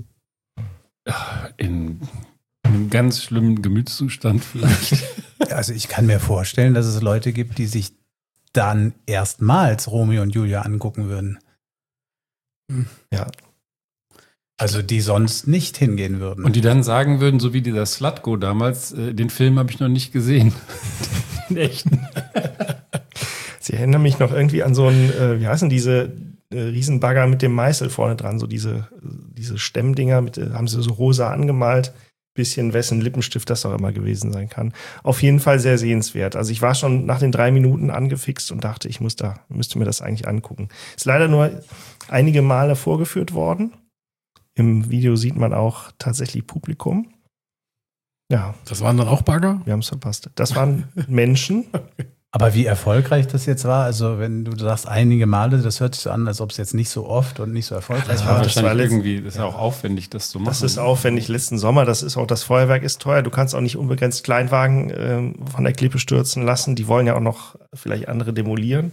Speaker 1: In einem ganz schlimmen Gemütszustand vielleicht.
Speaker 5: Also ich kann mir vorstellen, dass es Leute gibt, die sich dann erstmals Romeo und Julia angucken würden.
Speaker 2: Ja.
Speaker 5: Also die sonst nicht hingehen würden.
Speaker 1: Und die dann sagen würden, so wie dieser Slutko damals, den Film habe ich noch nicht gesehen. Den echten.
Speaker 2: Sie erinnern mich noch irgendwie an so einen, wie heißen diese Riesenbagger mit dem Meißel vorne dran, so diese Stemmdinger, haben sie so rosa angemalt. Bisschen wessen Lippenstift das auch immer gewesen sein kann. Auf jeden Fall sehr sehenswert. Also ich war schon nach den 3 Minuten angefixt und dachte, ich müsste mir das eigentlich angucken. Ist leider nur einige Male vorgeführt worden. Im Video sieht man auch tatsächlich Publikum. Ja.
Speaker 4: Das waren dann auch Bagger?
Speaker 2: Wir haben es verpasst. Das waren Menschen.
Speaker 5: Aber wie erfolgreich das jetzt war, also wenn du sagst einige Male, das hört sich so an, als ob es jetzt nicht so oft und nicht so erfolgreich war.
Speaker 1: Das ist ja auch aufwendig, das zu machen.
Speaker 2: Das ist aufwendig letzten Sommer, das Feuerwerk ist teuer. Du kannst auch nicht unbegrenzt Kleinwagen von der Klippe stürzen lassen. Die wollen ja auch noch vielleicht andere demolieren.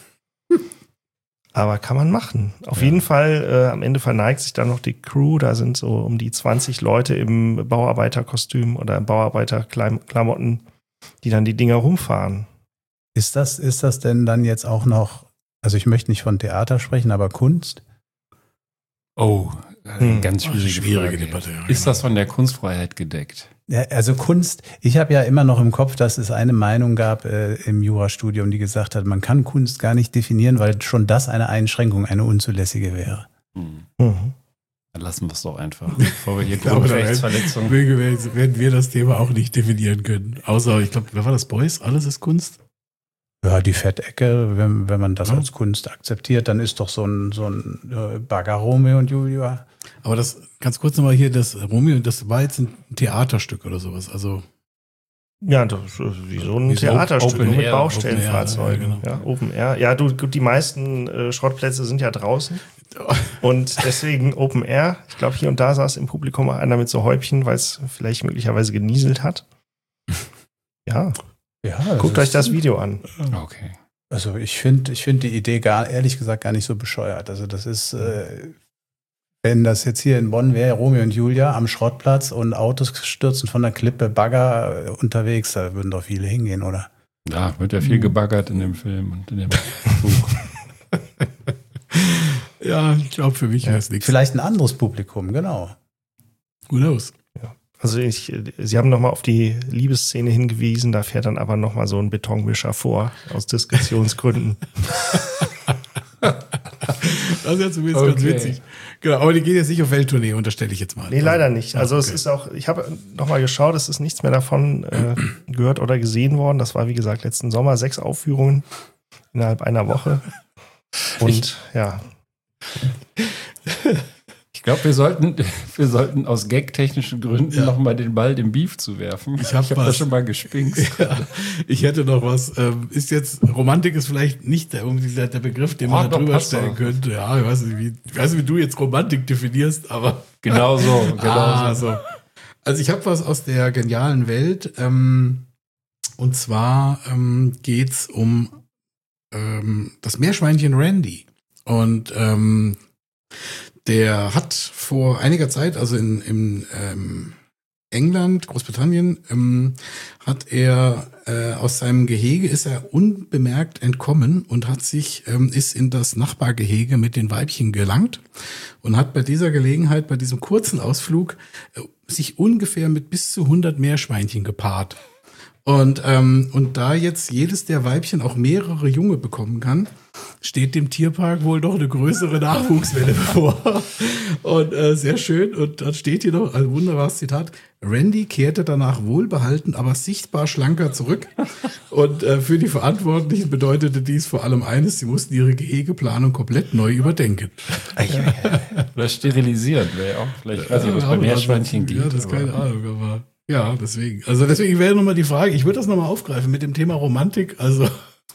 Speaker 2: Aber kann man machen. Auf jeden Fall, am Ende verneigt sich dann noch die Crew. Da sind so um die 20 Leute im Bauarbeiterkostüm oder im Bauarbeiterklamotten, die dann die Dinger rumfahren.
Speaker 5: Ist das denn dann jetzt auch noch, also ich möchte nicht von Theater sprechen, aber Kunst?
Speaker 1: Oh, ganz schwierige
Speaker 4: Debatte. Ja,
Speaker 1: ist das von der Kunstfreiheit gedeckt?
Speaker 5: Ja, also Kunst, ich habe ja immer noch im Kopf, dass es eine Meinung gab im Jurastudium, die gesagt hat, man kann Kunst gar nicht definieren, weil schon das eine Einschränkung, eine unzulässige wäre.
Speaker 2: Mhm.
Speaker 1: Dann lassen wir es doch einfach, bevor wir hier Grundrechtsverletzungen.
Speaker 4: Werden wir das Thema auch nicht definieren können. Außer, ich glaube, wer war das? Beuys? Alles ist Kunst?
Speaker 5: Ja, die Fettecke, wenn man das als Kunst akzeptiert, dann ist doch so ein Bagger Romeo und Julia.
Speaker 4: Aber das, ganz kurz nochmal hier, das Romeo, das war jetzt ein Theaterstück oder sowas, also.
Speaker 2: Ja, das ist wie so ein Theaterstück
Speaker 1: Open
Speaker 2: mit
Speaker 1: Air,
Speaker 2: Baustellenfahrzeugen.
Speaker 4: Open Air,
Speaker 2: Ja, Open Air. Ja, die meisten Schrottplätze sind ja draußen. Und deswegen Open Air. Ich glaube, hier und da saß im Publikum auch einer mit so Häubchen, weil es vielleicht möglicherweise genieselt hat. Ja.
Speaker 5: Ja,
Speaker 2: Guckt euch das Video an.
Speaker 1: Okay.
Speaker 5: Also ich finde die Idee ehrlich gesagt gar nicht so bescheuert. Also das ist, wenn das jetzt hier in Bonn wäre, Romeo und Julia am Schrottplatz und Autos stürzen von der Klippe, Bagger unterwegs, da würden doch viele hingehen, oder?
Speaker 1: Ja, wird ja viel gebaggert in dem Film und in dem Buch.
Speaker 4: Ja, ich glaube, für mich wäre es nichts.
Speaker 5: Vielleicht ein anderes Publikum, genau.
Speaker 4: Who knows?
Speaker 2: Also Sie haben nochmal auf die Liebesszene hingewiesen, da fährt dann aber nochmal so ein Betonmischer vor, aus Diskretionsgründen.
Speaker 4: Das ist ja zumindest ganz witzig. Genau, aber die geht jetzt nicht auf Welttournee, unterstelle ich jetzt mal.
Speaker 2: Nee, leider nicht. Also
Speaker 4: okay.
Speaker 2: Es ist auch, ich habe nochmal geschaut, es ist nichts mehr davon gehört oder gesehen worden. Das war, wie gesagt, letzten Sommer 6 Aufführungen innerhalb einer Woche. Und
Speaker 1: Ich glaube, wir sollten aus gagtechnischen Gründen nochmal den Ball dem Beef zu werfen.
Speaker 4: Ich hab
Speaker 1: das schon mal gespinkst.
Speaker 4: Ja, ich hätte noch was. Ist jetzt, Romantik ist vielleicht nicht der Begriff, den man da drüber stellen könnte. Ja, ich weiß nicht, wie du jetzt Romantik definierst, aber.
Speaker 1: Genau so.
Speaker 4: So. Also ich habe was aus der genialen Welt. Und zwar geht's um das Meerschweinchen Randy. Und der hat vor einiger Zeit, also in England, Großbritannien, hat er aus seinem Gehege, ist er unbemerkt entkommen und ist in das Nachbargehege mit den Weibchen gelangt und hat bei dieser Gelegenheit, bei diesem kurzen Ausflug, sich ungefähr mit bis zu 100 Meerschweinchen gepaart. Und da jetzt jedes der Weibchen auch mehrere Junge bekommen kann, steht dem Tierpark wohl doch eine größere Nachwuchswelle bevor. Und sehr schön. Und dann steht hier noch ein wunderbares Zitat. Randy kehrte danach wohlbehalten, aber sichtbar schlanker zurück. Und für die Verantwortlichen bedeutete dies vor allem eines: Sie mussten ihre Gehegeplanung komplett neu überdenken.
Speaker 1: Oder sterilisieren wäre auch vielleicht, weiß ich, was bei Meerschweinchen geht.
Speaker 4: Ja, das ist keine Ahnung, aber ja, deswegen. Also deswegen wäre nochmal die Frage, ich würde das nochmal aufgreifen mit dem Thema Romantik. Also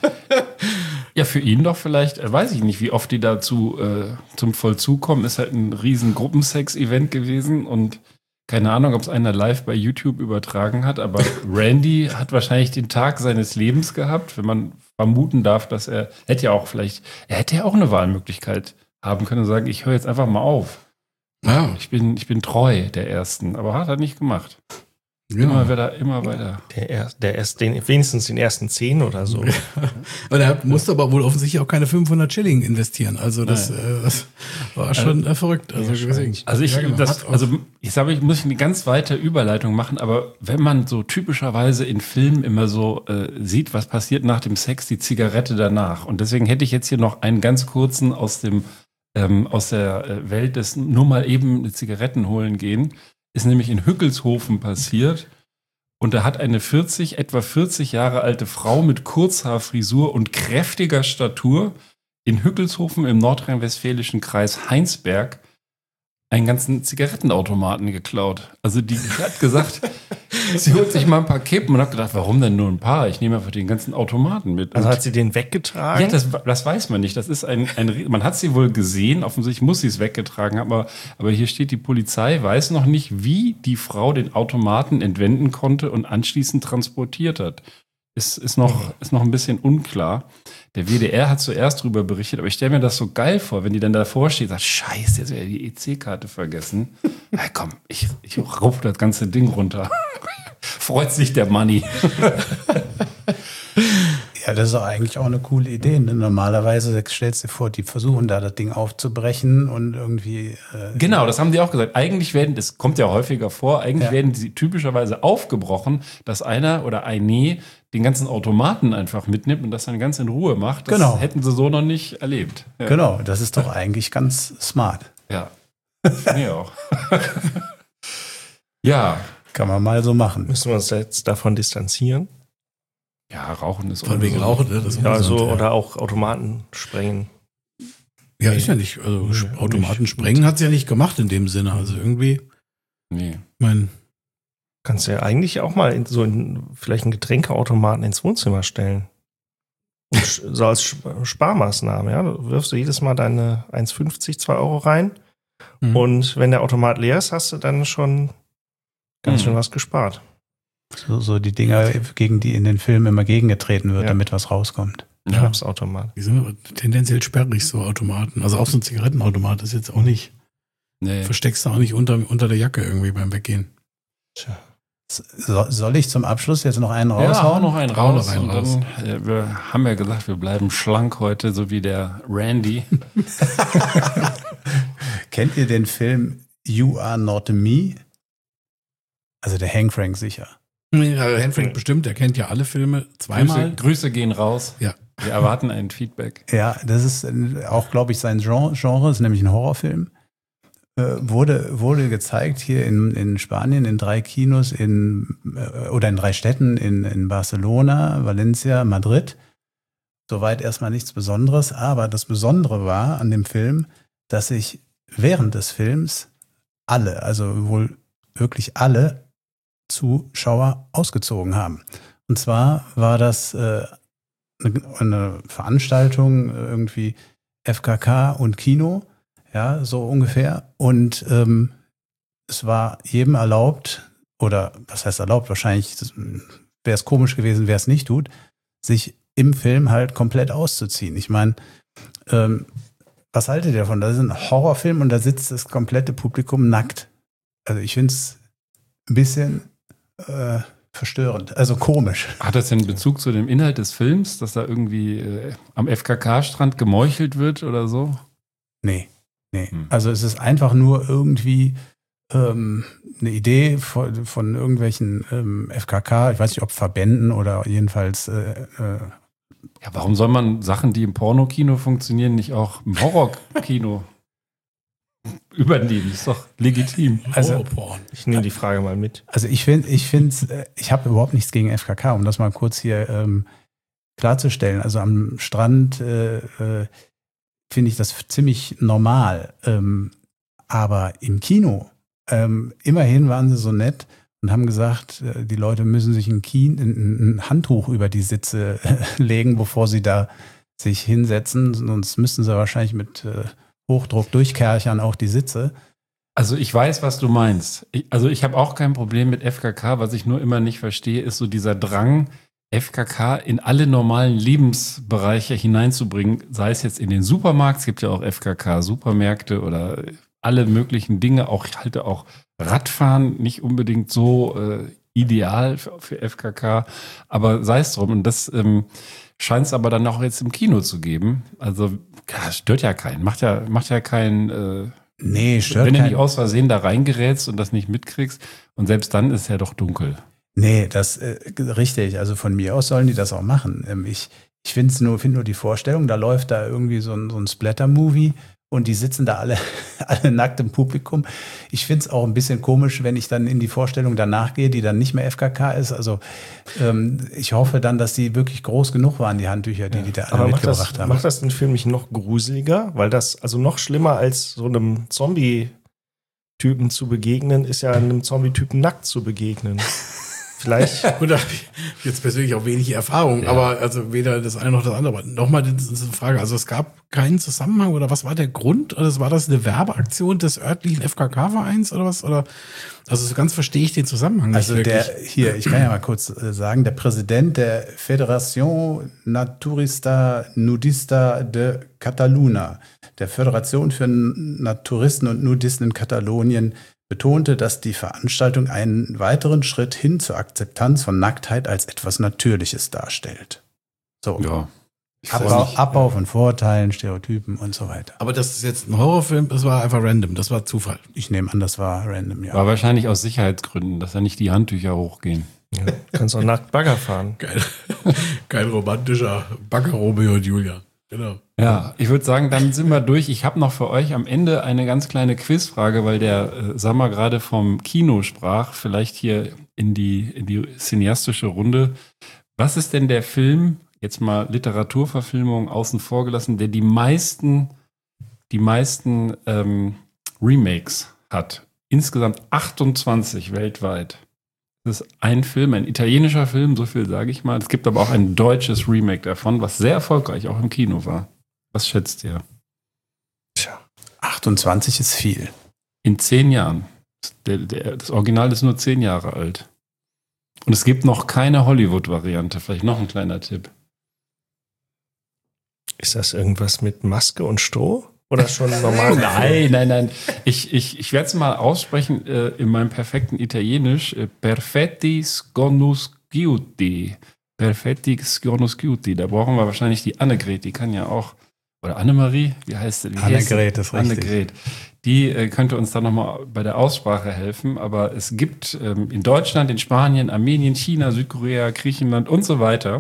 Speaker 1: ja, für ihn doch vielleicht, weiß ich nicht, wie oft die dazu zum Vollzug kommen. Ist halt ein riesen Gruppensex-Event gewesen und keine Ahnung, ob es einer live bei YouTube übertragen hat, aber Randy hat wahrscheinlich den Tag seines Lebens gehabt, wenn man vermuten darf, dass er hätte ja auch eine Wahlmöglichkeit haben können und sagen, ich höre jetzt einfach mal auf.
Speaker 4: ja,
Speaker 1: Ich bin treu der Ersten, aber hat er nicht gemacht.
Speaker 4: genau.
Speaker 1: Immer weiter.
Speaker 2: Wenigstens den ersten 10 oder so.
Speaker 4: Aber er musste aber wohl offensichtlich auch keine 500 Schilling investieren. Also das war schon verrückt. Also deswegen.
Speaker 1: Ich muss eine ganz weite Überleitung machen, aber wenn man so typischerweise in Filmen immer so sieht, was passiert nach dem Sex, die Zigarette danach. Und deswegen hätte ich jetzt hier noch einen ganz kurzen aus der Welt des nur mal eben Zigaretten holen gehen. Ist nämlich in Hückelshofen passiert. Und da hat eine etwa 40 Jahre alte Frau mit Kurzhaarfrisur und kräftiger Statur in Hückelshofen im nordrhein-westfälischen Kreis Heinsberg einen ganzen Zigarettenautomaten geklaut. Also die hat gesagt, sie holt sich mal ein paar Kippen und hat gedacht, warum denn nur ein paar? Ich nehme einfach den ganzen Automaten mit.
Speaker 2: Also hat sie den weggetragen?
Speaker 1: Ja, das weiß man nicht. Das ist man hat sie wohl gesehen, offensichtlich muss sie es weggetragen haben, aber hier steht, die Polizei weiß noch nicht, wie die Frau den Automaten entwenden konnte und anschließend transportiert hat. Ist noch ein bisschen unklar. Der WDR hat zuerst darüber berichtet, aber ich stelle mir das so geil vor, wenn die dann davor steht und sagt, scheiße, jetzt wäre die EC-Karte vergessen. Ja, komm, ich rufe das ganze Ding runter. Freut sich der Manni.
Speaker 5: Ja, das ist doch eigentlich auch eine coole Idee. Ne? Normalerweise stellst du dir vor, die versuchen da das Ding aufzubrechen und irgendwie.
Speaker 1: Genau, das haben die auch gesagt. Eigentlich das kommt ja häufiger vor, werden sie typischerweise aufgebrochen, dass einer oder eine den ganzen Automaten einfach mitnimmt und das dann ganz in Ruhe macht. Das hätten sie so noch nicht erlebt. Ja.
Speaker 5: Genau, das ist doch eigentlich ganz smart.
Speaker 1: Ja, finde ich auch. Ja.
Speaker 5: Kann man mal so machen.
Speaker 2: Müssen wir uns jetzt davon distanzieren?
Speaker 1: Ja, Rauchen ist
Speaker 4: von wegen Rauchen, ne? Das ist
Speaker 2: oder auch Automaten sprengen.
Speaker 4: Ja, ist ja nicht. Also Automaten sprengen hat es ja nicht gemacht in dem Sinne. Also irgendwie.
Speaker 1: Nee.
Speaker 2: Kannst du ja eigentlich auch mal vielleicht einen Getränkeautomaten ins Wohnzimmer stellen. So als Sparmaßnahme, ja. Du wirfst du jedes Mal deine 1,50, 2 Euro rein. Und wenn der Automat leer ist, hast du dann schon ganz schön was gespart.
Speaker 5: So die Dinger, gegen die in den Filmen immer gegengetreten wird, damit was rauskommt.
Speaker 2: Schnapsautomat.
Speaker 4: Die sind aber tendenziell sperrig, so Automaten. Also auch so ein Zigarettenautomat ist jetzt auch nicht. Nee. Versteckst du auch nicht unter der Jacke irgendwie beim Weggehen.
Speaker 2: Tja.
Speaker 5: Soll ich zum Abschluss jetzt noch einen raushauen?
Speaker 1: Ja, hau noch einen raus.
Speaker 4: Raus.
Speaker 1: Dann, wir haben ja gesagt, wir bleiben schlank heute, so wie der Randy.
Speaker 5: Kennt ihr den Film You Are Not Me? Also der Hank Frank sicher.
Speaker 4: Ja, Hank Frank bestimmt, der kennt ja alle Filme zweimal.
Speaker 1: Grüße gehen raus.
Speaker 4: Ja.
Speaker 1: Wir erwarten ein Feedback.
Speaker 5: Ja, das ist auch, glaube ich, sein Genre, ist nämlich ein Horrorfilm. Wurde gezeigt hier in Spanien in 3 Kinos oder in 3 Städten in Barcelona, Valencia, Madrid. Soweit erstmal nichts Besonderes, aber das Besondere war an dem Film, dass sich während des Films alle, also wohl wirklich alle Zuschauer ausgezogen haben. Und zwar war das eine Veranstaltung, irgendwie FKK und Kino, ja, so ungefähr. Und es war jedem erlaubt, oder was heißt erlaubt, wahrscheinlich wäre es komisch gewesen, wer es nicht tut, sich im Film halt komplett auszuziehen. Ich meine, was haltet ihr davon? Das ist ein Horrorfilm und da sitzt das komplette Publikum nackt. Also ich finde es ein bisschen verstörend, also komisch.
Speaker 1: Hat das denn Bezug zu dem Inhalt des Films, dass da irgendwie am FKK-Strand gemeuchelt wird oder so?
Speaker 5: Nee. Also es ist einfach nur irgendwie eine Idee von irgendwelchen FKK, ich weiß nicht, ob Verbänden oder jedenfalls
Speaker 1: Ja, warum soll man Sachen, die im Pornokino funktionieren, nicht auch im Horrorkino übernehmen? Ist doch legitim.
Speaker 5: Also,
Speaker 2: Ich nehme die Frage mal mit.
Speaker 5: Also ich habe überhaupt nichts gegen FKK, um das mal kurz hier klarzustellen. Also am Strand finde ich das ziemlich normal. Aber im Kino, immerhin waren sie so nett und haben gesagt, die Leute müssen sich ein Handtuch über die Sitze legen, bevor sie da sich hinsetzen. Sonst müssten sie wahrscheinlich mit Hochdruck durchkerchern auch die Sitze.
Speaker 1: Also ich weiß, was du meinst. Ich habe auch kein Problem mit FKK. Was ich nur immer nicht verstehe, ist so dieser Drang, FKK in alle normalen Lebensbereiche hineinzubringen. Sei es jetzt in den Supermarkt, es gibt ja auch FKK-Supermärkte oder alle möglichen Dinge. Auch ich halte auch Radfahren nicht unbedingt so ideal für FKK. Aber sei es drum. Und das scheint es aber dann auch jetzt im Kino zu geben. Also ja, stört ja keinen. Macht ja keinen...
Speaker 5: Nee, stört
Speaker 1: wenn du
Speaker 5: keinen.
Speaker 1: nicht aus Versehen da reingerätst und das nicht mitkriegst. Und selbst dann ist es ja doch dunkel.
Speaker 5: Nee, das richtig. Also von mir aus sollen die das auch machen. Ich finde nur die Vorstellung, da läuft da irgendwie so ein Splatter-Movie und die sitzen da alle nackt im Publikum. Ich finde es auch ein bisschen komisch, wenn ich dann in die Vorstellung danach gehe, die dann nicht mehr FKK ist. Also ich hoffe dann, dass die wirklich groß genug waren, die Handtücher, die da alle mitgebracht haben.
Speaker 2: Macht das den Film nicht noch gruseliger? Weil das, also noch schlimmer als so einem Zombie-Typen zu begegnen, ist ja einem Zombie-Typen nackt zu begegnen. Vielleicht.
Speaker 4: Und da habe ich jetzt persönlich auch wenig Erfahrung, aber also weder das eine noch das andere. Aber nochmal diese Frage, also es gab keinen Zusammenhang oder was war der Grund? Oder war das eine Werbeaktion des örtlichen FKK-Vereins oder was? Oder also so ganz verstehe ich den Zusammenhang nicht wirklich.
Speaker 5: Ich kann ja mal kurz sagen, der Präsident der Federación Naturista Nudista de Catalunya, der Föderation für Naturisten und Nudisten in Katalonien, betonte, dass die Veranstaltung einen weiteren Schritt hin zur Akzeptanz von Nacktheit als etwas Natürliches darstellt. So.
Speaker 1: Ja.
Speaker 5: Abbau von Vorurteilen, Stereotypen und so weiter.
Speaker 4: Aber das ist jetzt ein Horrorfilm, das war einfach random, das war Zufall.
Speaker 5: Ich nehme an, das war random, ja.
Speaker 1: War wahrscheinlich aus Sicherheitsgründen, dass da nicht die Handtücher hochgehen.
Speaker 2: Ja, kannst auch nackt Bagger fahren.
Speaker 4: Kein romantischer Bagger Romeo und Julia. Genau.
Speaker 1: Ja, ich würde sagen, dann sind wir durch. Ich habe noch für euch am Ende eine ganz kleine Quizfrage, weil der Sammer gerade vom Kino sprach, vielleicht hier in die cineastische Runde. Was ist denn der Film, jetzt mal Literaturverfilmung außen vor gelassen, der die meisten Remakes hat? Insgesamt 28 weltweit. Das ist ein Film, ein italienischer Film, so viel sage ich mal. Es gibt aber auch ein deutsches Remake davon, was sehr erfolgreich auch im Kino war. Was schätzt ihr?
Speaker 5: Tja, 28 ist viel.
Speaker 1: In 10 Jahren. Das Original ist nur 10 Jahre alt. Und es gibt noch keine Hollywood-Variante. Vielleicht noch ein kleiner Tipp.
Speaker 2: Ist das irgendwas mit Maske und Stroh? Oder schon normal?
Speaker 1: Nein. Ich werde es mal aussprechen in meinem perfekten Italienisch. Perfetti sconosciuti. Perfetti sconosciuti. Da brauchen wir wahrscheinlich die Annegret. Die kann ja auch, oder Annemarie, wie heißt sie?
Speaker 5: Annegret ist richtig.
Speaker 1: Annegret. Die könnte uns dann nochmal bei der Aussprache helfen. Aber es gibt in Deutschland, in Spanien, Armenien, China, Südkorea, Griechenland und so weiter,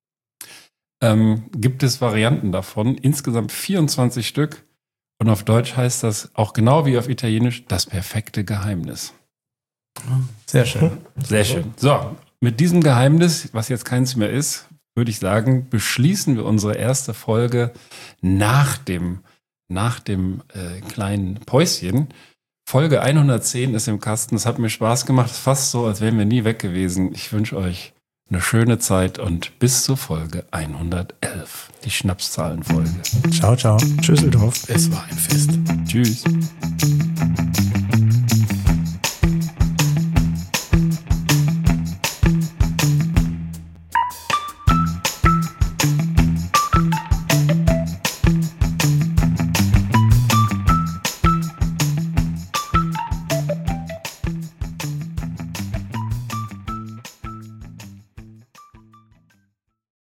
Speaker 1: gibt es Varianten davon. Insgesamt 24 Stück. Und auf Deutsch heißt das auch genau wie auf Italienisch das perfekte Geheimnis.
Speaker 5: Sehr schön.
Speaker 1: Sehr schön. So, mit diesem Geheimnis, was jetzt keins mehr ist, würde ich sagen, beschließen wir unsere erste Folge nach dem nach dem kleinen Päuschen. Folge 110 ist im Kasten. Es hat mir Spaß gemacht. Es ist fast so, als wären wir nie weg gewesen. Ich wünsche euch eine schöne Zeit und bis zur Folge 111. Die Schnapszahlenfolge.
Speaker 5: Ciao, ciao.
Speaker 2: Tschüsseldorf.
Speaker 4: Es war ein Fest.
Speaker 1: Tschüss.